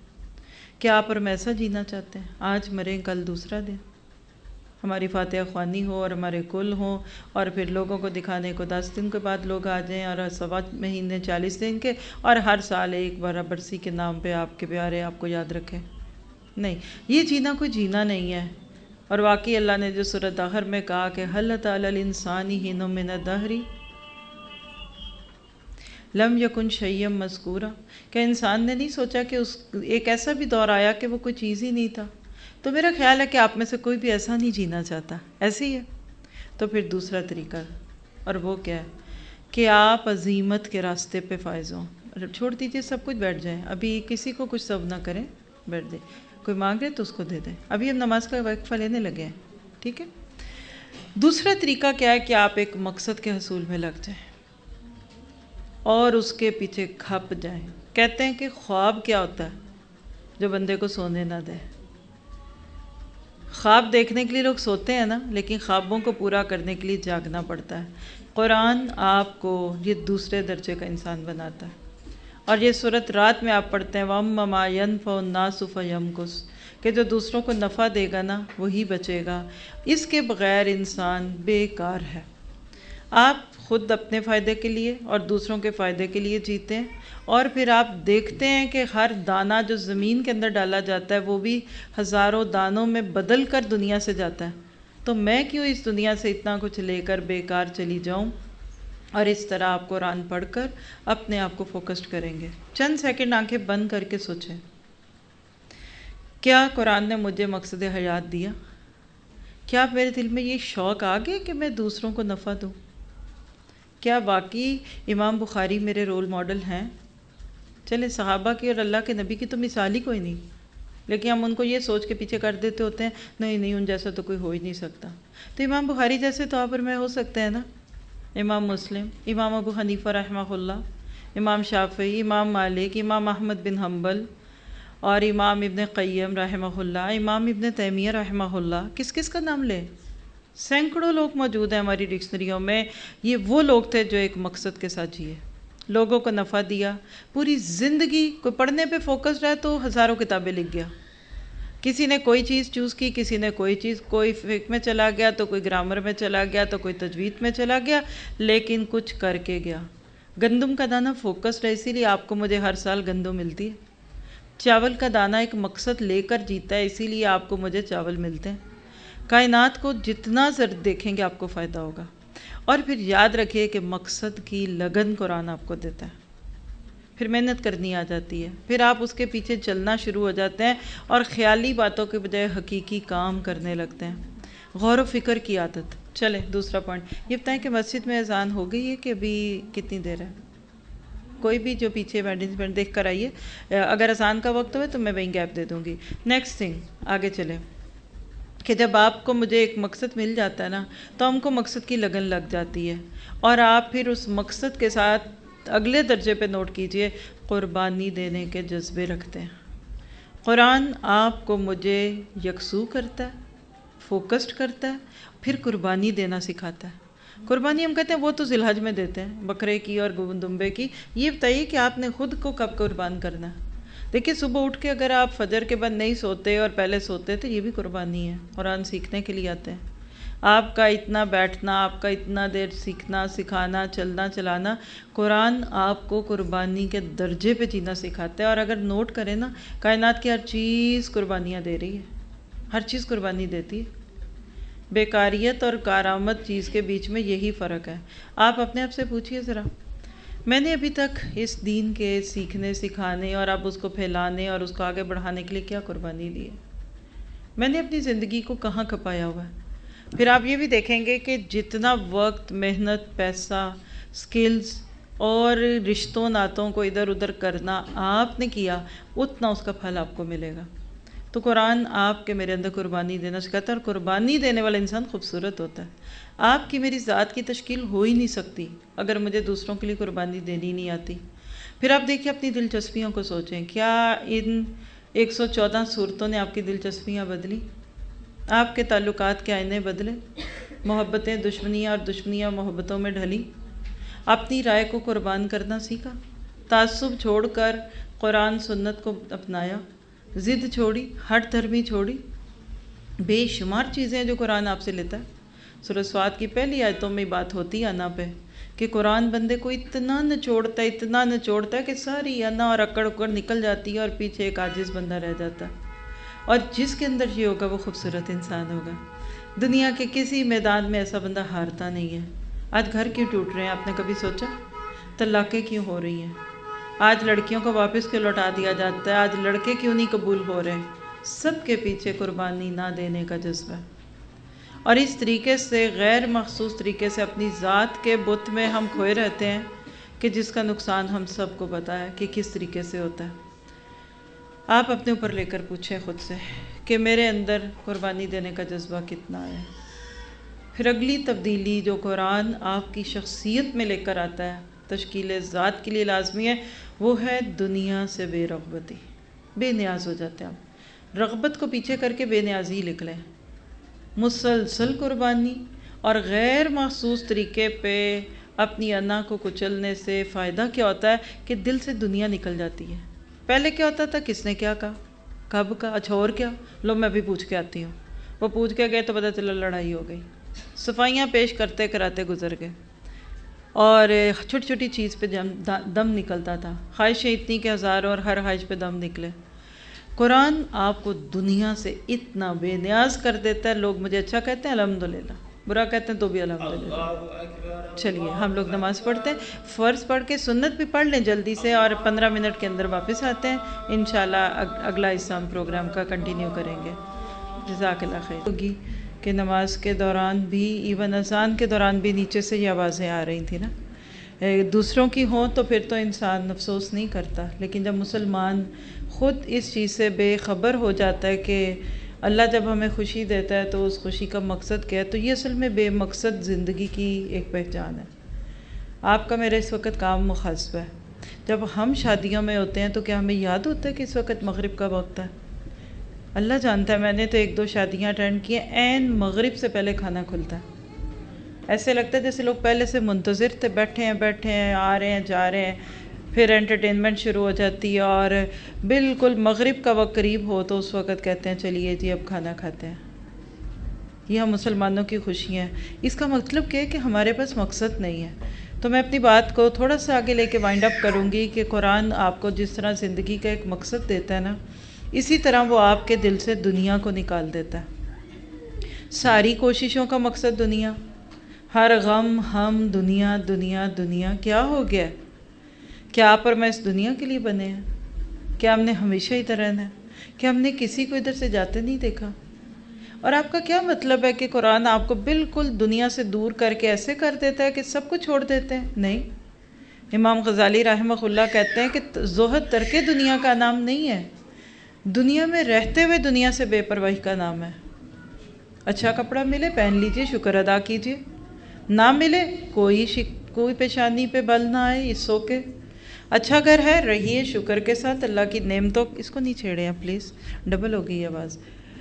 کیا آپ اور میں ایسا جینا چاہتے ہیں, آج مریں کل دوسرا دن, ہماری فاتحہ خوانی ہو اور ہمارے کل ہوں, اور پھر لوگوں کو دکھانے کو دس دن کے بعد لوگ آ جائیں, اور سوا مہینے چالیس دن کے, اور ہر سال ایک بار برسی کے نام پہ آپ کے پیارے آپ کو یاد رکھیں؟ نہیں, یہ جینا کوئی جینا نہیں ہے. اور واقعی اللہ نے جو سورۃ دہر میں کہا کہ هل أتى على الإنسان حين من الدهر لم يكن شيئا مذكورا, کہ انسان نے نہیں سوچا کہ اس ایک ایسا بھی دور آیا کہ وہ کوئی چیز ہی نہیں تھا. تو میرا خیال ہے کہ آپ میں سے کوئی بھی ایسا نہیں جینا چاہتا. ایسے ہی ہے. تو پھر دوسرا طریقہ, اور وہ کیا ہے کہ آپ عزیمت کے راستے پہ فائز ہوں. چھوڑ دیجئے سب کچھ, بیٹھ جائیں. ابھی کسی کو کچھ سب نہ کریں, بیٹھ جائیں. کوئی مانگ رہے تو اس کو دے دیں. ابھی ہم نماز کا وقفہ لینے لگے ہیں, ٹھیک ہے. دوسرا طریقہ کیا ہے کہ آپ ایک مقصد کے حصول میں لگ جائیں اور اس کے پیچھے کھپ جائیں. کہتے ہیں کہ خواب کیا ہوتا ہے جو بندے کو سونے نہ دے. خواب دیکھنے کے لیے لوگ سوتے ہیں نا, لیکن خوابوں کو پورا کرنے کے لیے جاگنا پڑتا ہے. قرآن آپ کو یہ دوسرے درجے کا انسان بناتا ہے. اور یہ سورت رات میں آپ پڑھتے ہیں وَأَمَّا مَا يَنْفَعُ النَّاسُ فَيَمْكُثُ, کہ جو دوسروں کو نفع دے گا نا وہی بچے گا, اس کے بغیر انسان بیکار ہے. آپ خود اپنے فائدے کے لیے اور دوسروں کے فائدے کے لیے جیتے ہیں, اور پھر آپ دیکھتے ہیں کہ ہر دانہ جو زمین کے اندر ڈالا جاتا ہے وہ بھی ہزاروں دانوں میں بدل کر دنیا سے جاتا ہے. تو میں کیوں اس دنیا سے اتنا کچھ لے کر بیکار چلی جاؤں؟ اور اس طرح آپ قرآن پڑھ کر اپنے آپ کو فوکسڈ کریں گے۔ چند سیکنڈ آنکھیں بند کر کے سوچیں، کیا قرآن نے مجھے مقصد حیات دیا؟ کیا میرے دل میں یہ شوق آ گیا کہ میں دوسروں کو نفع دوں؟ کیا واقعی امام بخاری میرے رول ماڈل ہیں؟ چلے صحابہ کی اور اللہ کے نبی کی تو مثال ہی کوئی نہیں، لیکن ہم ان کو یہ سوچ کے پیچھے کر دیتے ہوتے ہیں نہیں نہیں ان جیسا تو کوئی ہو ہی نہیں سکتا۔ تو امام بخاری جیسے تو آپ اور میں ہو سکتے ہیں نا، امام مسلم، امام ابو حنیفہ رحمہ اللہ، امام شافعی، امام مالک، امام احمد بن حنبل اور امام ابن قیم رحمہ اللہ، امام ابن تیمیہ رحمہ اللہ، کس کس کا نام لیں؟ سینکڑوں لوگ موجود ہیں ہماری ڈکشنریوں میں۔ یہ وہ لوگ تھے جو ایک مقصد کے ساتھ جیے، لوگوں کو نفع دیا، پوری زندگی کوئی پڑھنے پہ فوکس رہا تو ہزاروں کتابیں لکھ گیا، کسی نے کوئی چیز چوز کی، کسی نے کوئی چیز، کوئی فقہ میں چلا گیا تو کوئی گرامر میں چلا گیا تو کوئی تجوید میں چلا گیا، لیکن کچھ کر کے گیا۔ گندم کا دانہ فوکس رہے، اسی لیے آپ کو مجھے ہر سال گندم ملتی ہے۔ چاول کا دانہ ایک مقصد لے کر جیتا ہے، اسی لیے آپ کو مجھے چاول ملتے ہیں۔ کائنات کو جتنا زرد دیکھیں گے آپ کو فائدہ ہوگا۔ اور پھر یاد رکھیے کہ مقصد کی لگن قرآن آپ کو دیتا ہے، پھر محنت کرنی آ جاتی ہے، پھر آپ اس کے پیچھے چلنا شروع ہو جاتے ہیں اور خیالی باتوں کے بجائے حقیقی کام کرنے لگتے ہیں۔ غور و فکر کی عادت۔ چلیں دوسرا پوائنٹ یہ بتائیں کہ مسجد میں اذان ہو گئی ہے کہ ابھی کتنی دیر ہے؟ کوئی بھی جو پیچھے مینجمنٹ دیکھ کر آئیے، اگر اذان کا وقت ہوئے تو میں وہیں گیپ دے دوں گی۔ نیکسٹ تھنگ آگے چلیں کہ جب آپ کو مجھے ایک مقصد مل جاتا ہے نا تو ہم کو مقصد کی لگن لگ جاتی ہے، اور آپ پھر اس مقصد کے ساتھ اگلے درجے پہ نوٹ کیجئے قربانی دینے کے جذبے رکھتے ہیں۔ قرآن آپ کو مجھے یکسو کرتا ہے، فوکسڈ کرتا ہے، پھر قربانی دینا سکھاتا ہے۔ قربانی ہم کہتے ہیں وہ تو ذی الحج میں دیتے ہیں، بکرے کی اور دمبے کی۔ یہ بتائیے کہ آپ نے خود کو کب قربان کرنا ہے؟ دیکھیے صبح اٹھ کے اگر آپ فجر کے بعد نہیں سوتے اور پہلے سوتے تو یہ بھی قربانی ہے۔ قرآن سیکھنے کے لیے آتے ہیں، آپ کا اتنا بیٹھنا، آپ کا اتنا دیر سیکھنا سکھانا چلنا چلانا، قرآن آپ کو قربانی کے درجے پہ جینا سکھاتا ہے۔ اور اگر نوٹ کریں نا، کائنات کی ہر چیز قربانیاں دے رہی ہے، ہر چیز قربانی دیتی ہے۔ بیکاریت اور کارآمد چیز کے بیچ میں یہی فرق ہے۔ آپ اپنے آپ سے پوچھئے ذرا، میں نے ابھی تک اس دین کے سیکھنے سکھانے اور اب اس کو پھیلانے اور اس کو آگے بڑھانے کے لیے کیا قربانی دی ہے؟ میں نے اپنی زندگی کو کہاں کھپایا ہوا ہے؟ پھر آپ یہ بھی دیکھیں گے کہ جتنا وقت، محنت، پیسہ، سکلز اور رشتوں ناتوں کو ادھر ادھر کرنا آپ نے کیا، اتنا اس کا پھل آپ کو ملے گا۔ تو قرآن آپ کے میرے اندر قربانی دینا سکھاتا ہے، اور قربانی دینے والا انسان خوبصورت ہوتا ہے۔ آپ کی میری ذات کی تشکیل ہو ہی نہیں سکتی اگر مجھے دوسروں کے لیے قربانی دینی نہیں آتی۔ پھر آپ دیکھیے اپنی دلچسپیوں کو سوچیں، کیا ان ایک سو چودہ صورتوں نے آپ کی دلچسپیاں بدلی؟ آپ کے تعلقات کے آئینے بدلے؟ محبتیں دشمنیاں اور دشمنیاں محبتوں میں ڈھلی؟ اپنی رائے کو قربان کرنا سیکھا؟ تعصب چھوڑ کر قرآن سنت کو اپنایا؟ ضد چھوڑی؟ ہٹ دھرمی چھوڑی؟ بے شمار چیزیں ہیں جو قرآن آپ سے لیتا ہے۔ سورہ سواد کی پہلی آیتوں میں بات ہوتی ہے انا پہ کہ قرآن بندے کو اتنا نچوڑتا ہے، اتنا نچوڑتا ہے کہ ساری انا اور اکڑ اکڑ نکل جاتی ہے اور پیچھے ایک عاجز بندہ رہ جاتا ہے، اور جس کے اندر یہ ہوگا وہ خوبصورت انسان ہوگا۔ دنیا کے کسی میدان میں ایسا بندہ ہارتا نہیں ہے۔ آج گھر کیوں ٹوٹ رہے ہیں آپ نے کبھی سوچا؟ طلاقیں کیوں ہو رہی ہیں؟ آج لڑکیوں کو واپس کیوں لوٹا دیا جاتا ہے؟ آج لڑکے کیوں نہیں قبول ہو رہے؟ سب کے پیچھے قربانی نہ دینے کا جذبہ ہے۔ اور اس طریقے سے غیر مخصوص طریقے سے اپنی ذات کے بت میں ہم کھوئے رہتے ہیں کہ جس کا نقصان ہم سب کو پتہ ہے کہ کس طریقے سے ہوتا ہے۔ آپ اپنے اوپر لے کر پوچھیں خود سے کہ میرے اندر قربانی دینے کا جذبہ کتنا ہے۔ پھر اگلی تبدیلی جو قرآن آپ کی شخصیت میں لے کر آتا ہے، تشکیل ذات کے لیے لازمی ہے، وہ ہے دنیا سے بے رغبتی۔ بے نیاز ہو جاتے ہیں آپ، رغبت کو پیچھے کر کے بے نیازی لکھ لیں۔ مسلسل قربانی اور غیر مخصوص طریقے پہ اپنی انا کو کچلنے سے فائدہ کیا ہوتا ہے کہ دل سے دنیا نکل جاتی ہے۔ پہلے کیا ہوتا تھا، کس نے کیا کہا، کب کہا، اچھا اور کیا، لو میں بھی پوچھ کے آتی ہوں۔ وہ پوچھ کے گئے تو پتہ چلا لڑائی ہو گئی، صفائیاں پیش کرتے کراتے گزر گئے، اور چھوٹی چھوٹی چیز پہ دم نکلتا تھا۔ خواہشیں اتنی کہ ہزاروں اور ہر خواہش پہ دم نکلے۔ قرآن آپ کو دنیا سے اتنا بے نیاز کر دیتا ہے. لوگ مجھے اچھا کہتے ہیں الحمدللہ، برا کہتے ہیں تو بھی الحمدللہ. چلیے ہم لوگ نماز پڑھتے ہیں، فرض پڑھ کے سنت بھی پڑھ لیں جلدی سے، اور پندرہ منٹ کے اندر واپس آتے ہیں انشاءاللہ. اگلا حصہ ہم پروگرام کا کنٹینیو کریں گے. جزاک اللہ خیر. ہوگی کہ نماز کے دوران بھی، ایون اذان کے دوران بھی نیچے سے یہ آوازیں آ رہی تھیں نا. دوسروں کی ہوں تو پھر تو انسان افسوس نہیں کرتا، لیکن جب مسلمان خود اس چیز سے بے خبر ہو جاتا ہے کہ اللہ جب ہمیں خوشی دیتا ہے تو اس خوشی کا مقصد کیا ہے، تو یہ اصل میں بے مقصد زندگی کی ایک پہچان ہے. آپ کا میرا اس وقت کام مخاطب ہے. جب ہم شادیوں میں ہوتے ہیں تو کیا ہمیں یاد ہوتا ہے کہ اس وقت مغرب کا وقت ہے؟ اللہ جانتا ہے. میں نے تو ایک دو شادیاں اٹینڈ کی ہیں، عین مغرب سے پہلے کھانا کھلتا ہے. ایسے لگتا ہے جیسے لوگ پہلے سے منتظر تھے، بیٹھے ہیں بیٹھے ہیں آ رہے ہیں جا رہے ہیں. پھر انٹرٹینمنٹ شروع ہو جاتی ہے، اور بالکل مغرب کا وقت قریب ہو تو اس وقت کہتے ہیں چلیے جی اب کھانا کھاتے ہیں. یہ ہم مسلمانوں کی خوشیاں ہیں. اس کا مطلب کیا ہے کہ ہمارے پاس مقصد نہیں ہے. تو میں اپنی بات کو تھوڑا سا آگے لے کے وائنڈ اپ کروں گی کہ قرآن آپ کو جس طرح زندگی کا ایک مقصد دیتا ہے نا، اسی طرح وہ آپ کے دل سے دنیا کو نکال دیتا ہے. ساری کوششوں کا مقصد دنیا، ہر غم ہم دنیا دنیا دنیا. کیا ہو گیا؟ کیا آپ اور میں اس دنیا کے لیے بنے ہیں؟ کیا ہم نے ہمیشہ ادھر رہنا ہے؟ کیا ہم نے کسی کو ادھر سے جاتے نہیں دیکھا؟ اور آپ کا کیا مطلب ہے کہ قرآن آپ کو بالکل دنیا سے دور کر کے ایسے کر دیتا ہے کہ سب کو چھوڑ دیتے ہیں؟ نہیں. امام غزالی رحمہ اللہ کہتے ہیں کہ زہد ترک دنیا کا نام نہیں ہے، دنیا میں رہتے ہوئے دنیا سے بے پرواہی کا نام ہے. اچھا کپڑا ملے پہن لیجئے، شکر ادا کیجئے. نہ ملے کوئی شک کوئی پیشانی پہ بل نہ آئے، اس سو کے. اچھا گھر ہے رہیے شکر کے ساتھ اللہ کی نعمتوں. اس کو نہیں چھیڑیں آپ پلیز، ڈبل ہو گئی آواز.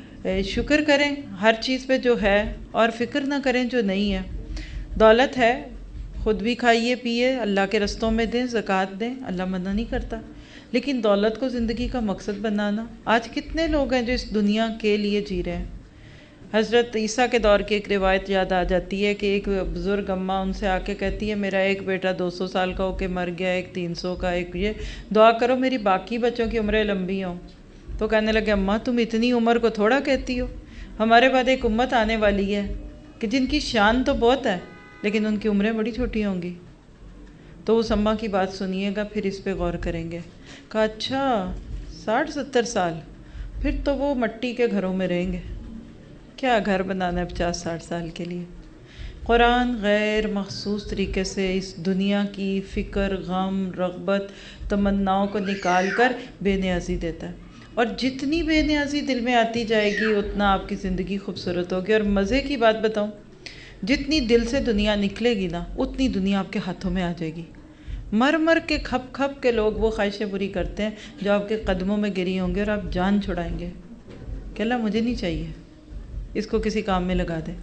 شکر کریں ہر چیز پہ جو ہے، اور فکر نہ کریں جو نہیں ہے. دولت ہے خود بھی کھائیے پیئے، اللہ کے رستوں میں دیں، زکوٰۃ دیں، اللہ منع نہیں کرتا. لیکن دولت کو زندگی کا مقصد بنانا، آج کتنے لوگ ہیں جو اس دنیا کے لیے جی رہے ہیں. حضرت عیسیٰ کے دور کی ایک روایت یاد آ جاتی ہے کہ ایک بزرگ اماں ان سے آ کے کہتی ہے میرا ایک بیٹا دو سو سال کا ہو کے مر گیا، ایک تین سو کا، ایک یہ دعا کرو میری باقی بچوں کی عمریں لمبی ہوں. تو کہنے لگے اماں تم اتنی عمر کو تھوڑا کہتی ہو، ہمارے بعد ایک امت آنے والی ہے کہ جن کی شان تو بہت ہے لیکن ان کی عمریں بڑی چھوٹی ہوں گی. تو اس اماں کی بات سنیے گا پھر اس پہ غور کریں گے. کہا اچھا ساٹھ ستر سال، پھر تو وہ مٹی کے گھروں میں رہیں گے. کیا گھر بنانا ہے پچاس ساٹھ سال کے لیے؟ قرآن غیر مخصوص طریقے سے اس دنیا کی فکر، غم، رغبت، تمناؤں کو نکال کر بے نیازی دیتا ہے. اور جتنی بے نیازی دل میں آتی جائے گی اتنا آپ کی زندگی خوبصورت ہوگی. اور مزے کی بات بتاؤں، جتنی دل سے دنیا نکلے گی نا اتنی دنیا آپ کے ہاتھوں میں آ جائے گی. مر مر کے کھپ کھپ کے لوگ وہ خواہشیں پوری کرتے ہیں جو آپ کے قدموں میں گری ہوں گے، اور آپ جان چھڑائیں گے کہ اللہ مجھے نہیں چاہیے، اس کو کسی کام میں لگا دے.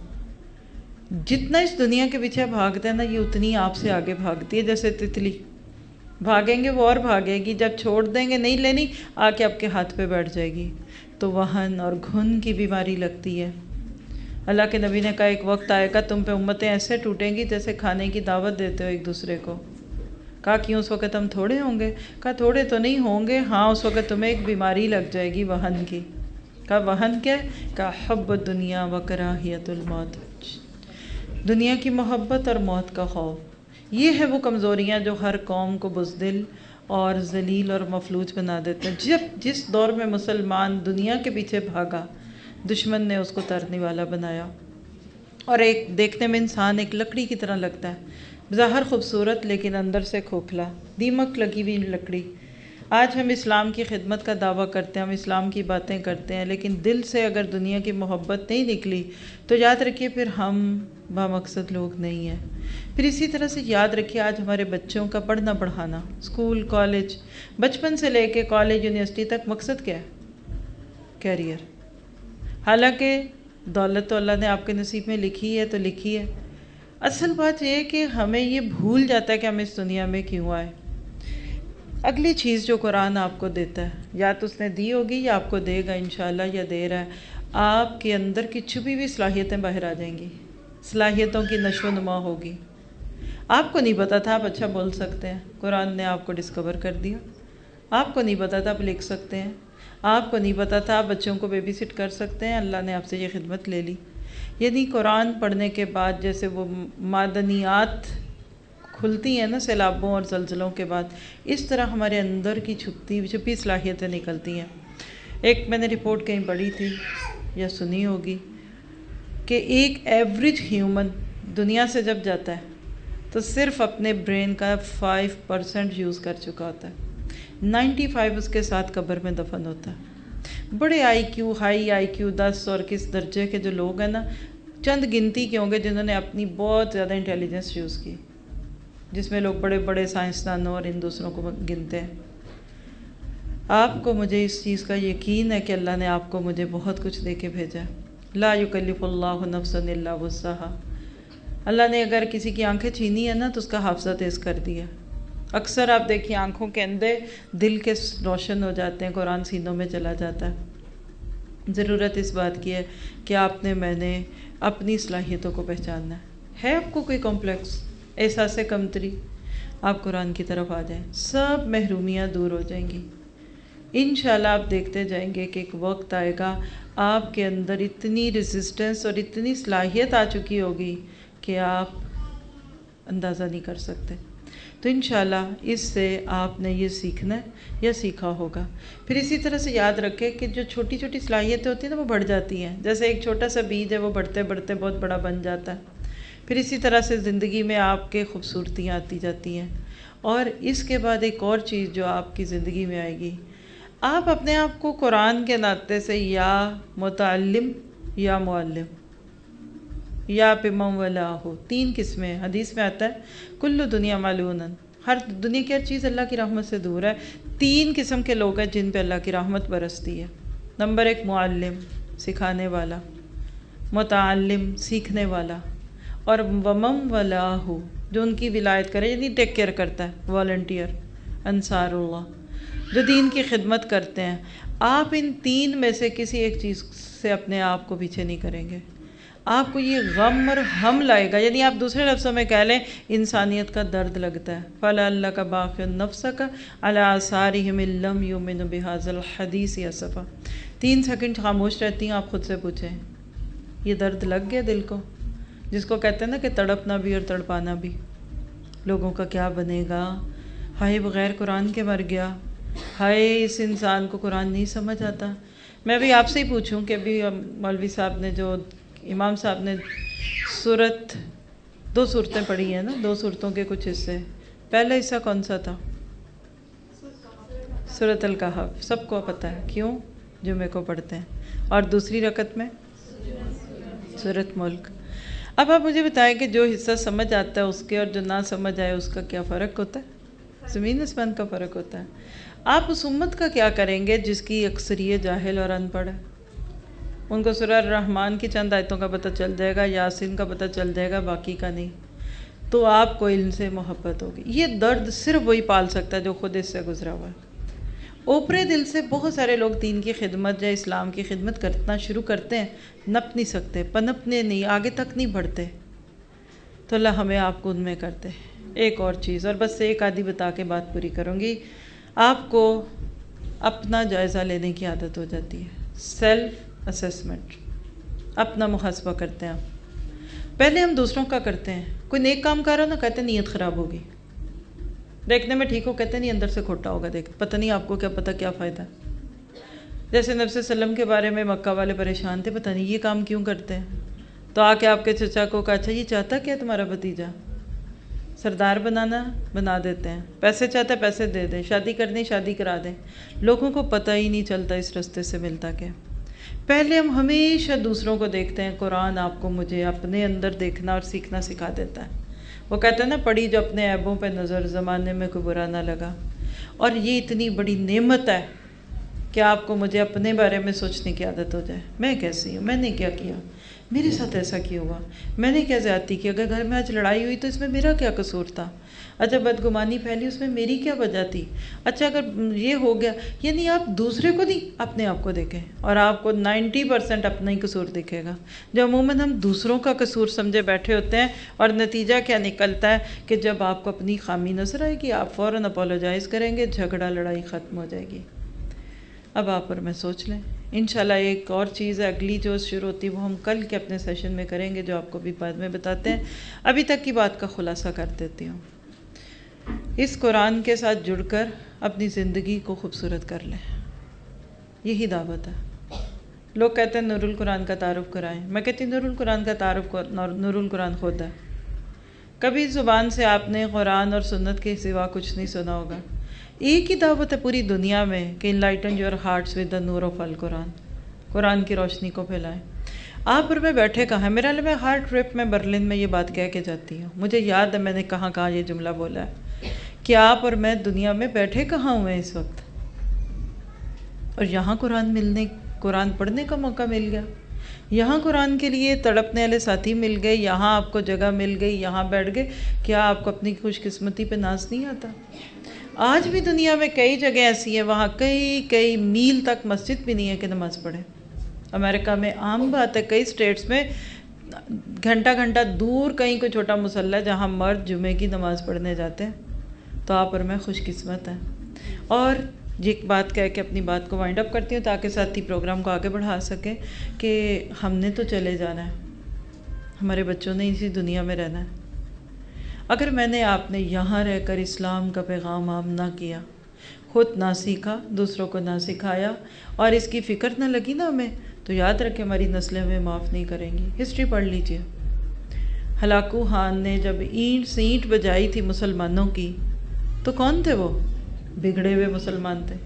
جتنا اس دنیا کے پیچھے بھاگتا ہے نا یہ اتنی آپ سے آگے بھاگتی ہے. جیسے تتلی بھاگیں گے وہ اور بھاگے گی، جب چھوڑ دیں گے نہیں لینی آ کے آپ کے ہاتھ پہ بیٹھ جائے گی. تو وہن اور گھن کی بیماری لگتی ہے. اللہ کے نبی نے کہا ایک وقت آئے گا تم پہ امتیں ایسے ٹوٹیں گی جیسے کھانے کی دعوت دیتے ہو ایک دوسرے کو. کہا کیوں اس وقت ہم تھوڑے ہوں گے؟ کہا تھوڑے تو نہیں ہوں گے، ہاں اس وقت تمہیں ایک بیماری لگ جائے گی وہن کی. کہا وہن کیا ہے؟ کہا حب الدنیا و کراہیت الموت، دنیا کی محبت اور موت کا خوف. یہ ہے وہ کمزوریاں جو ہر قوم کو بزدل اور ذلیل اور مفلوج بنا دیتے ہیں. جب جس دور میں مسلمان دنیا کے پیچھے بھاگا دشمن نے اس کو ترنے والا بنایا. اور ایک دیکھنے میں انسان ایک لکڑی کی طرح لگتا ہے، ظاہر خوبصورت لیکن اندر سے کھوکھلا، دیمک لگی ہوئی لکڑی. آج ہم اسلام کی خدمت کا دعویٰ کرتے ہیں، ہم اسلام کی باتیں کرتے ہیں، لیکن دل سے اگر دنیا کی محبت نہیں نکلی تو یاد رکھیے پھر ہم بامقصد لوگ نہیں ہیں. پھر اسی طرح سے یاد رکھیے آج ہمارے بچوں کا پڑھنا پڑھانا، اسکول کالج، بچپن سے لے کے کالج یونیورسٹی تک مقصد کیا ہے؟ کیریئر. حالانکہ دولت تو اللہ نے آپ کے نصیب میں لکھی ہے تو لکھی ہے. اصل بات یہ ہے کہ ہمیں یہ بھول جاتا ہے کہ ہم اس دنیا میں کیوں آئے. اگلی چیز جو قرآن آپ کو دیتا ہے یا تو اس نے دی ہوگی یا آپ کو دے گا انشاءاللہ، یا دے رہا ہے، آپ کے اندر کی چھپی ہوئی صلاحیتیں باہر آ جائیں گی، صلاحیتوں کی نشو و نما ہوگی. آپ کو نہیں پتا تھا آپ اچھا بول سکتے ہیں، قرآن نے آپ کو ڈسکور کر دیا. آپ کو نہیں پتا تھا آپ لکھ سکتے ہیں، آپ کو نہیں پتا تھا آپ بچوں کو بیبی سٹ کر سکتے ہیں، اللہ نے آپ سے یہ خدمت لے لی۔ یعنی قرآن پڑھنے کے بعد جیسے وہ معدنیات کھلتی ہیں نا سیلابوں اور زلزلوں کے بعد، اس طرح ہمارے اندر کی چھپتی چھپی صلاحیتیں نکلتی ہیں۔ ایک میں نے رپورٹ کہیں پڑھی تھی یا سنی ہوگی کہ ایک ایوریج ہیومن دنیا سے جب جاتا ہے تو صرف اپنے برین کا فائیو پرسنٹ یوز کر چکا ہوتا ہے، نائنٹی فائیو اس کے ساتھ قبر میں دفن ہوتا ہے۔ بڑے آئی کیو ہائی آئی کیو دس اور کس درجے کے جو لوگ ہیں نا، چند گنتی کے ہوں گے جنہوں نے اپنی بہت زیادہ انٹیلیجنس یوز کی، جس میں لوگ بڑے بڑے سائنسدانوں اور ان دوسروں کو گنتے ہیں۔ آپ کو مجھے اس چیز کا یقین ہے کہ اللہ نے آپ کو مجھے بہت کچھ دے کے بھیجا ہے۔ لا یکلف اللہ نفسا الا وسعها۔ اللہ نے اگر کسی کی آنکھیں چھینی ہے نا تو اس کا حافظہ تیز کر دیا۔ اکثر آپ دیکھیے آنکھوں کے اندے دل کے روشن ہو جاتے ہیں، قرآن سینوں میں چلا جاتا ہے۔ ضرورت اس بات کی ہے کہ آپ نے میں نے اپنی صلاحیتوں کو پہچاننا ہے۔ ہے آپ کو کوئی کمپلیکس، احساس کمتری، آپ قرآن کی طرف آ جائیں، سب محرومیاں دور ہو جائیں گی۔ انشاءاللہ آپ دیکھتے جائیں گے کہ ایک وقت آئے گا آپ کے اندر اتنی ریزسٹنس اور اتنی صلاحیت آ چکی ہوگی کہ آپ اندازہ نہیں کر سکتے۔ تو انشاءاللہ اس سے آپ نے یہ سیکھنا ہے یا سیکھا ہوگا۔ پھر اسی طرح سے یاد رکھیں کہ جو چھوٹی چھوٹی صلاحیتیں ہوتی ہیں نا وہ بڑھ جاتی ہیں، جیسے ایک چھوٹا سا بیج ہے وہ بڑھتے بڑھتے بہت بڑا بن جاتا ہے۔ پھر اسی طرح سے زندگی میں آپ کے خوبصورتیاں آتی جاتی ہیں۔ اور اس کے بعد ایک اور چیز جو آپ کی زندگی میں آئے گی، آپ اپنے آپ کو قرآن کے ناطے سے یا متعلم یا معلم یا پمم ولا ہو، تین قسمیں حدیث میں آتا ہے، کل دنیا ملعونن، ہر دنیا کی ہر چیز اللہ کی رحمت سے دور ہے۔ تین قسم کے لوگ ہیں جن پہ اللہ کی رحمت برستی ہے۔ نمبر ایک معلم، سکھانے والا، متعلم، سیکھنے والا، اور ومم ولا ہو، جو ان کی ولایت کرے یعنی ٹیک کیئر کرتا ہے، والنٹیئر، انصار اللہ، جو دین کی خدمت کرتے ہیں۔ آپ ان تین میں سے کسی ایک چیز سے اپنے آپ کو پیچھے نہیں کریں گے۔ آپ کو یہ غم اور ہم لائے گا، یعنی آپ دوسرے لفظوں میں کہہ لیں انسانیت کا درد لگتا ہے۔ فَلَعَلَّكَ بَاخِعٌ نَفْسَكَ عَلَىٰ آثَارِهِمْ إِن لَّمْ يُؤْمِنُوا بِهَٰذَا الْحَدِيثِ أَسَفًا۔ تین سیکنڈ خاموش رہتی ہیں، آپ خود سے پوچھیں یہ درد لگ گیا دل کو، جس کو کہتے ہیں نا کہ تڑپنا بھی اور تڑپانا بھی۔ لوگوں کا کیا بنے گا، ہائے بغیر قرآن کے مر گیا، ہائے اس انسان کو قرآن نہیں سمجھ آتا۔ میں بھی آپ سے ہی پوچھوں کہ ابھی مولوی صاحب نے جو امام صاحب نے سورت دو صورتیں پڑھی ہیں نا، دو صورتوں کے کچھ حصے، پہلا حصہ کون سا تھا؟ سورت الکہف، سب کو پتہ ہے، کیوں؟ جمعے کو پڑھتے ہیں۔ اور دوسری رکعت میں سورت ملک۔ اب آپ مجھے بتائیں کہ جو حصہ سمجھ آتا ہے اس کے اور جو نہ سمجھ آئے اس کا کیا فرق ہوتا ہے؟ زمین آسمان کا فرق ہوتا ہے۔ آپ اس امت کا کیا کریں گے جس کی اکثریت جاہل اور ان پڑھ ہے؟ ان کو سورہ الرحمن کی چند آیتوں کا پتہ چل جائے گا، یاسین کا پتہ چل جائے گا، باقی کا نہیں۔ تو آپ کو علم سے محبت ہوگی۔ یہ درد صرف وہی پال سکتا ہے جو خود اس سے گزرا ہوا ہے۔ اوپرے دل سے بہت سارے لوگ دین کی خدمت یا اسلام کی خدمت کرنا شروع کرتے ہیں، نپ نہیں سکتے، پنپنے نہیں، آگے تک نہیں بڑھتے۔ تو اللہ ہمیں آپ کو ان میں کرتے۔ ایک اور چیز، اور بس ایک آدھی بتا کے بات پوری کروں گی۔ آپ کو اپنا جائزہ لینے کی عادت ہو جاتی ہے، سیلف اسیسمنٹ، اپنا محاسبہ کرتے ہیں آپ۔ پہلے ہم دوسروں کا کرتے ہیں، کوئی نیک کام کر رہا ہو نا، کہتے ہیں نیت خراب ہوگی، دیکھنے میں ٹھیک ہو، کہتے ہیں نہیں اندر سے کھوٹا ہوگا، دیکھ پتہ نہیں آپ کو کیا پتہ کیا فائدہ۔ جیسے نبی صلی اللہ علیہ وسلم کے بارے میں مکہ والے پریشان تھے، پتہ نہیں یہ کام کیوں کرتے ہیں، تو آ کے آپ کے چچا کو کہا اچھا یہ چاہتا کیا تمہارا بھتیجا؟ سردار بنانا بنا دیتے ہیں، پیسے چاہتا ہے پیسے دے دیں، شادی کرنی شادی کرا دیں۔ لوگوں کو پتہ ہی نہیں چلتا اس راستے سے ملتا کیا۔ پہلے ہم ہمیشہ دوسروں کو دیکھتے ہیں، قرآن آپ کو مجھے اپنے اندر دیکھنا اور سیکھنا سکھا دیتا ہے۔ وہ کہتے ہیں نا پڑھی جو اپنے عیبوں پہ نظر، زمانے میں کوئی برا نہ لگا۔ اور یہ اتنی بڑی نعمت ہے کہ آپ کو مجھے اپنے بارے میں سوچنے کی عادت ہو جائے، میں کیسی ہوں، میں نے کیا کیا، میرے ساتھ ایسا کیوں ہوا، میں نے کیا زیادتی کی، اگر گھر میں آج لڑائی ہوئی تو اس میں میرا کیا قصور تھا، اچھا بدگمانی پھیلی اس میں میری کیا وجہ تھی، اچھا اگر یہ ہو گیا. یعنی آپ دوسرے کو نہیں اپنے آپ کو دیکھیں اور آپ کو نائنٹی پرسینٹ اپنا ہی قصور دکھے گا. جو عموماً ہم دوسروں کا قصور سمجھے بیٹھے ہوتے ہیں اور نتیجہ کیا نکلتا ہے کہ جب آپ کو اپنی خامی نظر آئے گی آپ فوراً اپولوجائز کریں گے، جھگڑا لڑائی ختم ہو جائے گی. اب آپ اور میں سوچ لیں. انشاءاللہ ایک اور چیز ہے اگلی جو شروع ہوتی ہے وہ ہم کل کے اپنے سیشن میں کریں گے، جو آپ کو بھی بعد میں بتاتے ہیں. ابھی تک کی بات کا خلاصہ کر دیتی ہوں. اس قرآن کے ساتھ جڑ کر اپنی زندگی کو خوبصورت کر لیں، یہی دعوت ہے. لوگ کہتے ہیں نور القرآن کا تعارف کرائیں، میں کہتی ہوں نور القرآن کا تعارف نور القرآن خود ہے. کبھی زبان سے آپ نے قرآن اور سنت کے سوا کچھ نہیں سنا ہوگا. ایک ہی دعوت ہے پوری دنیا میں کہ enlighten your hearts with the نور آف القرآن، قرآن کی روشنی کو پھیلائیں. آپ اور میں بیٹھے کہاں ہیں؟ میرا میں ہر ٹرپ میں برلن میں یہ بات کہہ کے جاتی ہوں، مجھے یاد ہے میں نے کہاں کہاں یہ جملہ بولا ہے کہ آپ اور میں دنیا میں بیٹھے کہاں ہوئے ہیں اس وقت، اور یہاں قرآن ملنے قرآن پڑھنے کا موقع مل گیا، یہاں قرآن کے لیے تڑپنے والے ساتھی مل گئے، یہاں آپ کو جگہ مل گئی، یہاں بیٹھ گئے. کیا آپ کو اپنی خوش قسمتی پہ ناز نہیں آتا؟ آج بھی دنیا میں کئی جگہ ایسی ہیں وہاں کئی کئی میل تک مسجد بھی نہیں ہے کہ نماز پڑھیں. امریکہ میں عام بات ہے، کئی سٹیٹس میں گھنٹہ گھنٹہ دور کہیں کوئی چھوٹا مصلی جہاں مرد جمعے کی نماز پڑھنے جاتے ہیں. تو آپ اور میں خوش قسمت ہیں. اور ایک بات کہہ کے اپنی بات کو وائنڈ اپ کرتی ہوں تاکہ ساتھی پروگرام کو آگے بڑھا سکیں کہ ہم نے تو چلے جانا ہے، ہمارے بچوں نے اسی دنیا میں رہنا ہے. اگر میں نے آپ نے یہاں رہ کر اسلام کا پیغام عام نہ کیا، خود نہ سیکھا، دوسروں کو نہ سکھایا اور اس کی فکر نہ لگی نا ہمیں، تو یاد رکھیں ہماری نسلیں ہمیں معاف نہیں کریں گی. ہسٹری پڑھ لیجئے. ہلاکو خان نے جب اینٹ سینٹ بجائی تھی مسلمانوں کی تو کون تھے وہ؟ بگڑے ہوئے مسلمان تھے.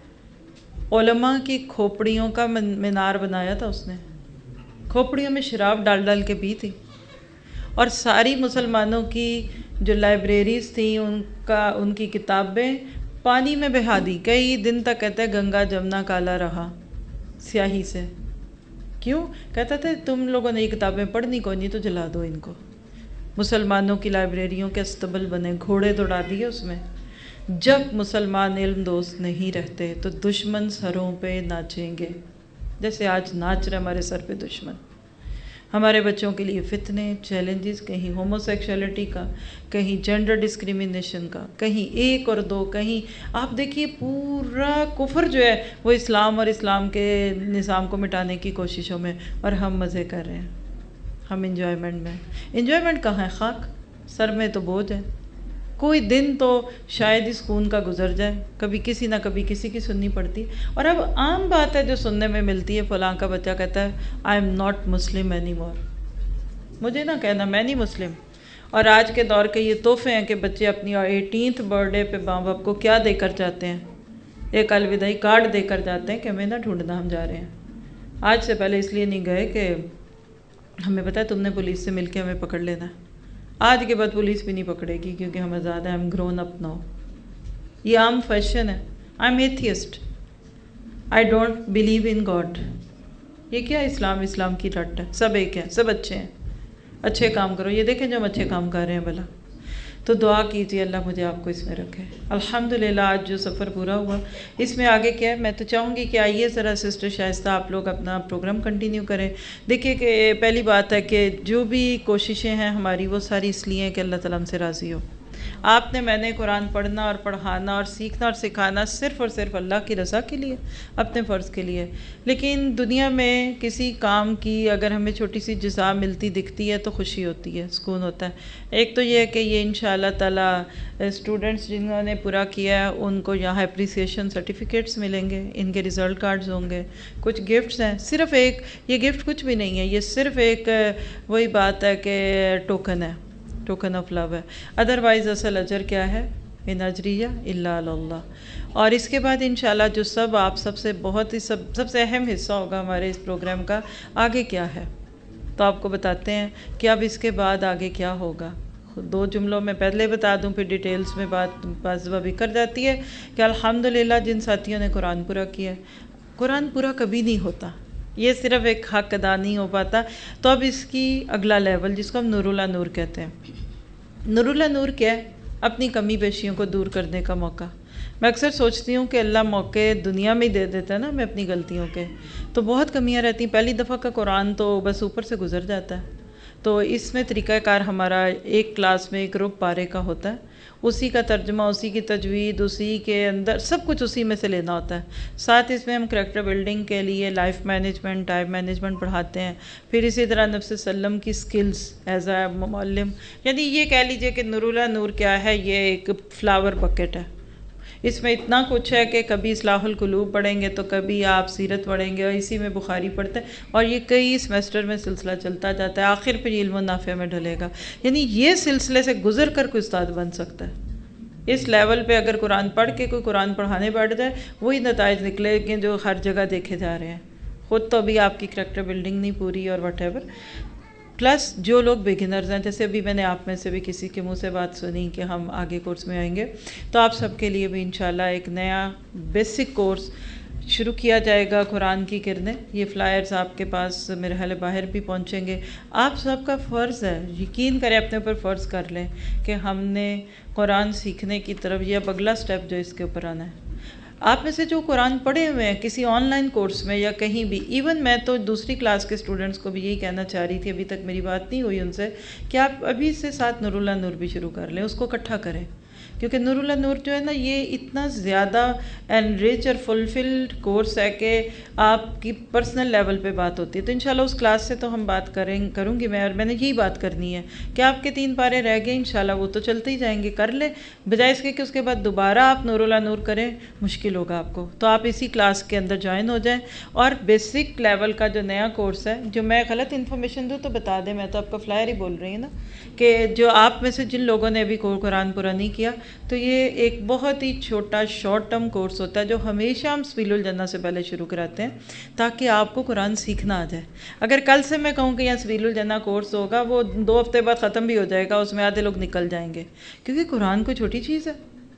علماء کی کھوپڑیوں کا مینار بنایا تھا اس نے، کھوپڑیوں میں شراب ڈال ڈال کے پی تھی، اور ساری مسلمانوں کی جو لائبریریز تھیں ان کا ان کی کتابیں پانی میں بہا دی. کئی دن تک کہتے ہیں گنگا جمنا کالا رہا سیاہی سے. کیوں؟ کہتا تھے تم لوگوں نے یہ کتابیں پڑھنی کو نہیں تو جلا دو ان کو. مسلمانوں کی لائبریریوں کے استبل بنے، گھوڑے دوڑا دیے اس میں. جب مسلمان علم دوست نہیں رہتے تو دشمن سروں پہ ناچیں گے، جیسے آج ناچ رہے ہمارے سر پہ دشمن. ہمارے بچوں کے لیے فتنے، چیلنجز، کہیں ہومو سیکشولیٹی کا، کہیں جینڈر ڈسکریمنیشن کا، کہیں ایک اور دو، کہیں آپ دیکھیے پورا کفر جو ہے وہ اسلام اور اسلام کے نظام کو مٹانے کی کوششوں میں، اور ہم مزے کر رہے ہیں، ہم انجوائمنٹ میں. انجوائمنٹ کہاں ہے؟ خاک سر میں تو بوجھ ہے. کوئی دن تو شاید ہی سکون کا گزر جائے، کبھی کسی نہ کبھی کسی کی سننی پڑتی. اور اب عام بات ہے جو سننے میں ملتی ہے، فلاں کا بچہ کہتا ہے I am not Muslim any more. مجھے نہ کہنا میں نہیں مسلم. اور آج کے دور کے یہ تحفے ہیں کہ بچے اپنی ایٹینتھ برتھ ڈے پہ ماں باپ کو کیا دے کر جاتے ہیں؟ ایک الوداعی کارڈ دے کر جاتے ہیں کہ ہمیں نہ ڈھونڈنا، ہم جا رہے ہیں. آج سے پہلے اس لیے نہیں گئے کہ ہمیں پتہ ہے تم نے پولیس سے مل کے ہمیں پکڑ لینا ہے. آج کے بعد پولیس بھی نہیں پکڑے گی کیونکہ ہم آزاد ہیں، ہم گرون اپ نو. یہ عام فیشن ہے. I am atheist, I don't believe in God. یہ کیا اسلام اسلام کی رٹ ہے؟ سب ایک ہیں، سب اچھے ہیں، اچھے کام کرو. یہ دیکھیں جو ہم اچھے کام کر رہے ہیں بھلا. تو دعا کیجیے اللہ مجھے آپ کو اس میں رکھے. الحمدللہ آج جو سفر پورا ہوا اس میں آگے کیا ہے، میں تو چاہوں گی کہ آئیے ذرا سسٹر شائستہ آپ لوگ اپنا پروگرام کنٹینیو کریں. دیکھیے کہ پہلی بات ہے کہ جو بھی کوششیں ہیں ہماری وہ ساری اس لیے ہیں کہ اللہ تعالیٰ ہم سے راضی ہو. آپ نے میں نے قرآن پڑھنا اور پڑھانا اور سیکھنا اور سکھانا صرف اور صرف اللہ کی رضا کے لیے، اپنے فرض کے لیے. لیکن دنیا میں کسی کام کی اگر ہمیں چھوٹی سی جزا ملتی دکھتی ہے تو خوشی ہوتی ہے، سکون ہوتا ہے. ایک تو یہ ہے کہ یہ انشاءاللہ تعالیٰ اسٹوڈنٹس جنہوں نے پورا کیا ہے ان کو یہاں اپریسیشن سرٹیفکیٹس ملیں گے، ان کے ریزلٹ کارڈز ہوں گے، کچھ گفٹس ہیں. صرف ایک یہ گفٹ کچھ بھی نہیں ہے، یہ صرف ایک وہی بات ہے کہ ٹوکن ہے، ٹوکن آف لو ہے. ادروائز اصل اجر کیا ہے؟ ان اجریہ الا علی اللہ. اور اس کے بعد انشاءاللہ جو سب آپ سب سے بہت ہی سب سب سے اہم حصہ ہوگا ہمارے اس پروگرام کا، آگے کیا ہے تو آپ کو بتاتے ہیں کہ اب اس کے بعد آگے کیا ہوگا. دو جملوں میں پہلے بتا دوں پھر ڈیٹیلز میں بات بعض بھی کر جاتی ہے کہ الحمدللہ جن ساتھیوں نے قرآن پورا کیا ہے. قرآن پورا کبھی نہیں ہوتا، یہ صرف ایک حق ادا نہیں ہو پاتا. تو اب اس کی اگلا لیول جس کو ہم نور اللہ نور کہتے ہیں. نور اللہ نور کیا ہے؟ اپنی کمی بیشیوں کو دور کرنے کا موقع. میں اکثر سوچتی ہوں کہ اللہ موقع دنیا میں ہی دے دیتا ہے نا ہمیں اپنی غلطیوں کے. تو بہت کمیاں رہتی ہیں. پہلی دفعہ کا قرآن تو بس اوپر سے گزر جاتا ہے. تو اس میں طریقہ کار ہمارا ایک کلاس میں ایک رب پارے کا ہوتا ہے، اسی کا ترجمہ، اسی کی تجوید، اسی کے اندر سب کچھ اسی میں سے لینا ہوتا ہے. ساتھ اس میں ہم کریکٹر بلڈنگ کے لیے لائف مینجمنٹ، ٹائم مینجمنٹ پڑھاتے ہیں. پھر اسی طرح نفس وسلم کی سکلز ایز اے معلم. یعنی یہ کہہ لیجئے کہ نور اللہ نور کیا ہے، یہ ایک فلاور بکٹ ہے. اس میں اتنا کچھ ہے کہ کبھی اصلاح القلوب پڑھیں گے تو کبھی آپ سیرت پڑھیں گے، اور اسی میں بخاری پڑھتے ہیں، اور یہ کئی سمیسٹر میں سلسلہ چلتا جاتا ہے. آخر پہ علم نافع میں ڈھلے گا. یعنی یہ سلسلے سے گزر کر کوئی استاد بن سکتا ہے. اس لیول پہ اگر قرآن پڑھ کے کوئی قرآن پڑھانے بیٹھ جائے، وہی نتائج نکلے کہ جو ہر جگہ دیکھے جا رہے ہیں. خود تو ابھی آپ کی کریکٹر بلڈنگ نہیں پوری اور وٹ ایور. پلس جو لوگ بگنرز ہیں، جیسے ابھی میں نے آپ میں سے بھی کسی کے منہ سے بات سنی کہ ہم آگے کورس میں آئیں گے، تو آپ سب کے لیے بھی انشاءاللہ ایک نیا بیسک کورس شروع کیا جائے گا، قرآن کی کرنیں. یہ فلائرز آپ کے پاس میرے خیال باہر بھی پہنچیں گے. آپ سب کا فرض ہے، یقین کریں اپنے اوپر فرض کر لیں کہ ہم نے قرآن سیکھنے کی طرف، یہ اب اگلا سٹیپ جو اس کے اوپر آنا ہے. آپ میں سے جو قرآن پڑھے ہوئے ہیں کسی آن لائن کورس میں یا کہیں بھی، ایون میں تو دوسری کلاس کے اسٹوڈنٹس کو بھی یہی کہنا چاہ رہی تھی، ابھی تک میری بات نہیں ہوئی ان سے، کہ آپ ابھی سے ساتھ نور اللہ نور بھی شروع کر لیں، اس کو اکٹھا کریں. کیونکہ نور اللہ نور جو ہے نا، یہ اتنا زیادہ انریچ اور فلفلڈ کورس ہے کہ آپ کی پرسنل لیول پہ بات ہوتی ہے. تو انشاءاللہ اس کلاس سے تو ہم بات کریں کروں گی میں، اور میں نے یہی بات کرنی ہے کہ آپ کے تین پارے رہ گئے، انشاءاللہ وہ تو چلتے ہی جائیں گے، کر لیں، بجائے اس کے کہ اس کے بعد دوبارہ آپ نور اللہ نور کریں، مشکل ہوگا آپ کو. تو آپ اسی کلاس کے اندر جوائن ہو جائیں. اور بیسک لیول کا جو نیا کورس ہے، جو میں غلط انفارمیشن دوں تو بتا دیں، میں تو آپ کا فلائر ہی بول رہی ہوں نا، کہ جو آپ میں سے جن لوگوں نے ابھی قرآن پورا نہیں کیا، تو یہ ایک بہت ہی چھوٹا شارٹ ٹرم کورس ہوتا ہے جو ہمیشہ ہم سبیل الجنہ سے پہلے شروع کراتے ہیں، تاکہ آپ کو قرآن سیکھنا آ جائے. اگر کل سے میں کہوں کہ یہاں سبیل الجنہ کورس ہوگا، وہ دو ہفتے بعد ختم بھی ہو جائے گا، اس میں آدھے لوگ نکل جائیں گے. کیونکہ قرآن کوئی چھوٹی چیز ہے،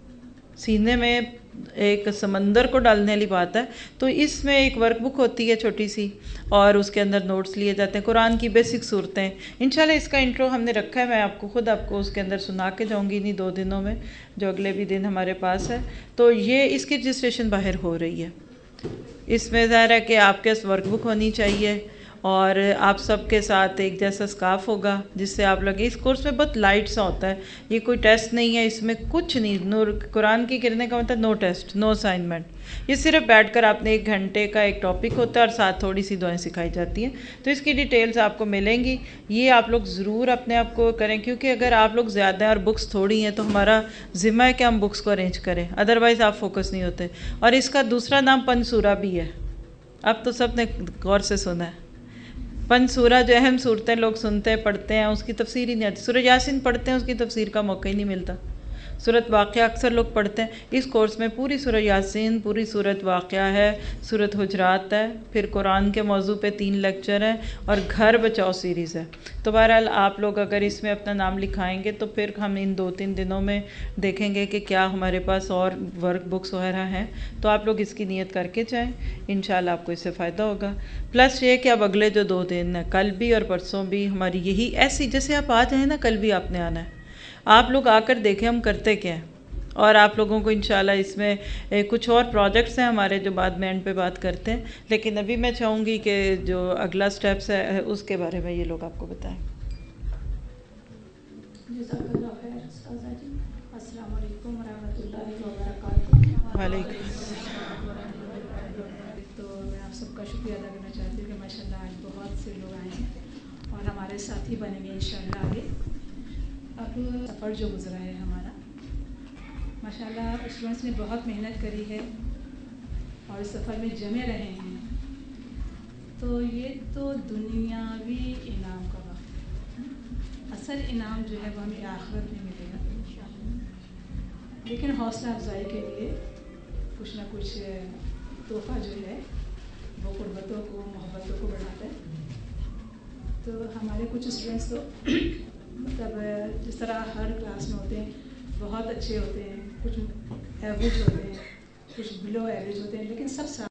سینے میں ایک سمندر کو ڈالنے والی بات ہے. تو اس میں ایک ورک بک ہوتی ہے چھوٹی سی، اور اس کے اندر نوٹس لیے جاتے ہیں، قرآن کی بیسک صورتیں. انشاءاللہ اس کا انٹرو ہم نے رکھا ہے، میں آپ کو خود آپ کو اس کے اندر سنا کے جاؤں گی انہی دو دنوں میں، جو اگلے بھی دن ہمارے پاس ہے. تو یہ اس کی رجسٹریشن باہر ہو رہی ہے. اس میں ظاہر ہے کہ آپ کے پاس ورک بک ہونی چاہیے، اور آپ سب کے ساتھ ایک جیسا سکارف ہوگا جس سے آپ لگے. اس کورس میں بہت لائٹ سا ہوتا ہے، یہ کوئی ٹیسٹ نہیں ہے، اس میں کچھ نہیں. نور قرآن کی کرنے کا مطلب نو ٹیسٹ، نو اسائنمنٹ. یہ صرف بیٹھ کر آپ نے ایک گھنٹے کا ایک ٹاپک ہوتا ہے، اور ساتھ تھوڑی سی دعائیں سکھائی جاتی ہیں. تو اس کی ڈیٹیلز آپ کو ملیں گی. یہ آپ لوگ ضرور اپنے آپ کو کریں، کیونکہ اگر آپ لوگ زیادہ ہیں اور بکس تھوڑی ہیں تو ہمارا ذمہ ہے کہ ہم بکس کو ارینج کریں، ادروائز آپ فوکس نہیں ہوتے. اور اس کا دوسرا نام پنج سورہ بھی ہے. اب تو سب نے غور سے سنا ہے. پنج سورہ جو اہم صورتیں لوگ سنتے ہیں، پڑھتے ہیں، اس کی تفسیر ہی نہیں آتی. سورہ یاسین پڑھتے ہیں، اس کی تفسیر کا موقع ہی نہیں ملتا. سورۃ واقعہ اکثر لوگ پڑھتے ہیں. اس کورس میں پوری سورہ یاسین، پوری سورۃ واقعہ ہے، سورۃ حجرات ہے، پھر قرآن کے موضوع پہ تین لیکچر ہیں، اور گھر بچاؤ سیریز ہے. تو بہرحال آپ لوگ اگر اس میں اپنا نام لکھائیں گے تو پھر ہم ان دو تین دنوں میں دیکھیں گے کہ کیا ہمارے پاس اور ورک بکس وغیرہ ہیں. تو آپ لوگ اس کی نیت کر کے جائیں، انشاءاللہ آپ کو اس سے فائدہ ہوگا. پلس یہ کہ اب اگلے جو دو دن ہیں، کل بھی اور پرسوں بھی، ہماری یہی ایسی جیسے آپ آ جائیں نا، کل بھی آپ نے آنا ہے. آپ لوگ آ کر دیکھیں ہم کرتے کیا ہیں، اور آپ لوگوں کو انشاءاللہ اس میں کچھ اور پروجیکٹس ہیں ہمارے جو بعد میں اینڈ پہ بات کرتے ہیں. لیکن ابھی میں چاہوں گی کہ جو اگلا سٹیپس ہے اس کے بارے میں یہ لوگ آپ کو بتائیں. جزاک اللہ خیر استاذہ جی. السلام علیکم ورحمۃ اللہ وبرکاتہ. وعلیکم. تو میں آپ سب کا شکریہ ادا کرنا چاہتی ہوں کہ ماشاء اللہ آج بہت سے لوگ آئے ہیں اور ہمارے ساتھی بنیں گے انشاءاللہ آگے. اب سفر جو گزرا ہے ہمارا، ماشاء اللہ اسٹوڈنٹس نے بہت محنت کری ہے اور اس سفر میں جمے رہے ہیں. تو یہ تو دنیاوی انعام کا وقت ہے، اصل انعام جو ہے وہ ہمیں آخرت میں ملے گا انشاءاللہ. لیکن حوصلہ افزائی کے لیے کچھ نہ کچھ تحفہ جو ہے وہ قربتوں کو، محبتوں کو بڑھاتا ہے. تو ہمارے کچھ اسٹوڈنٹس تو مطلب جس طرح ہر کلاس میں ہوتے ہیں بہت اچھے ہوتے ہیں، کچھ ایوریج ہوتے ہیں، کچھ بلو ایوریج ہوتے ہیں، لیکن سب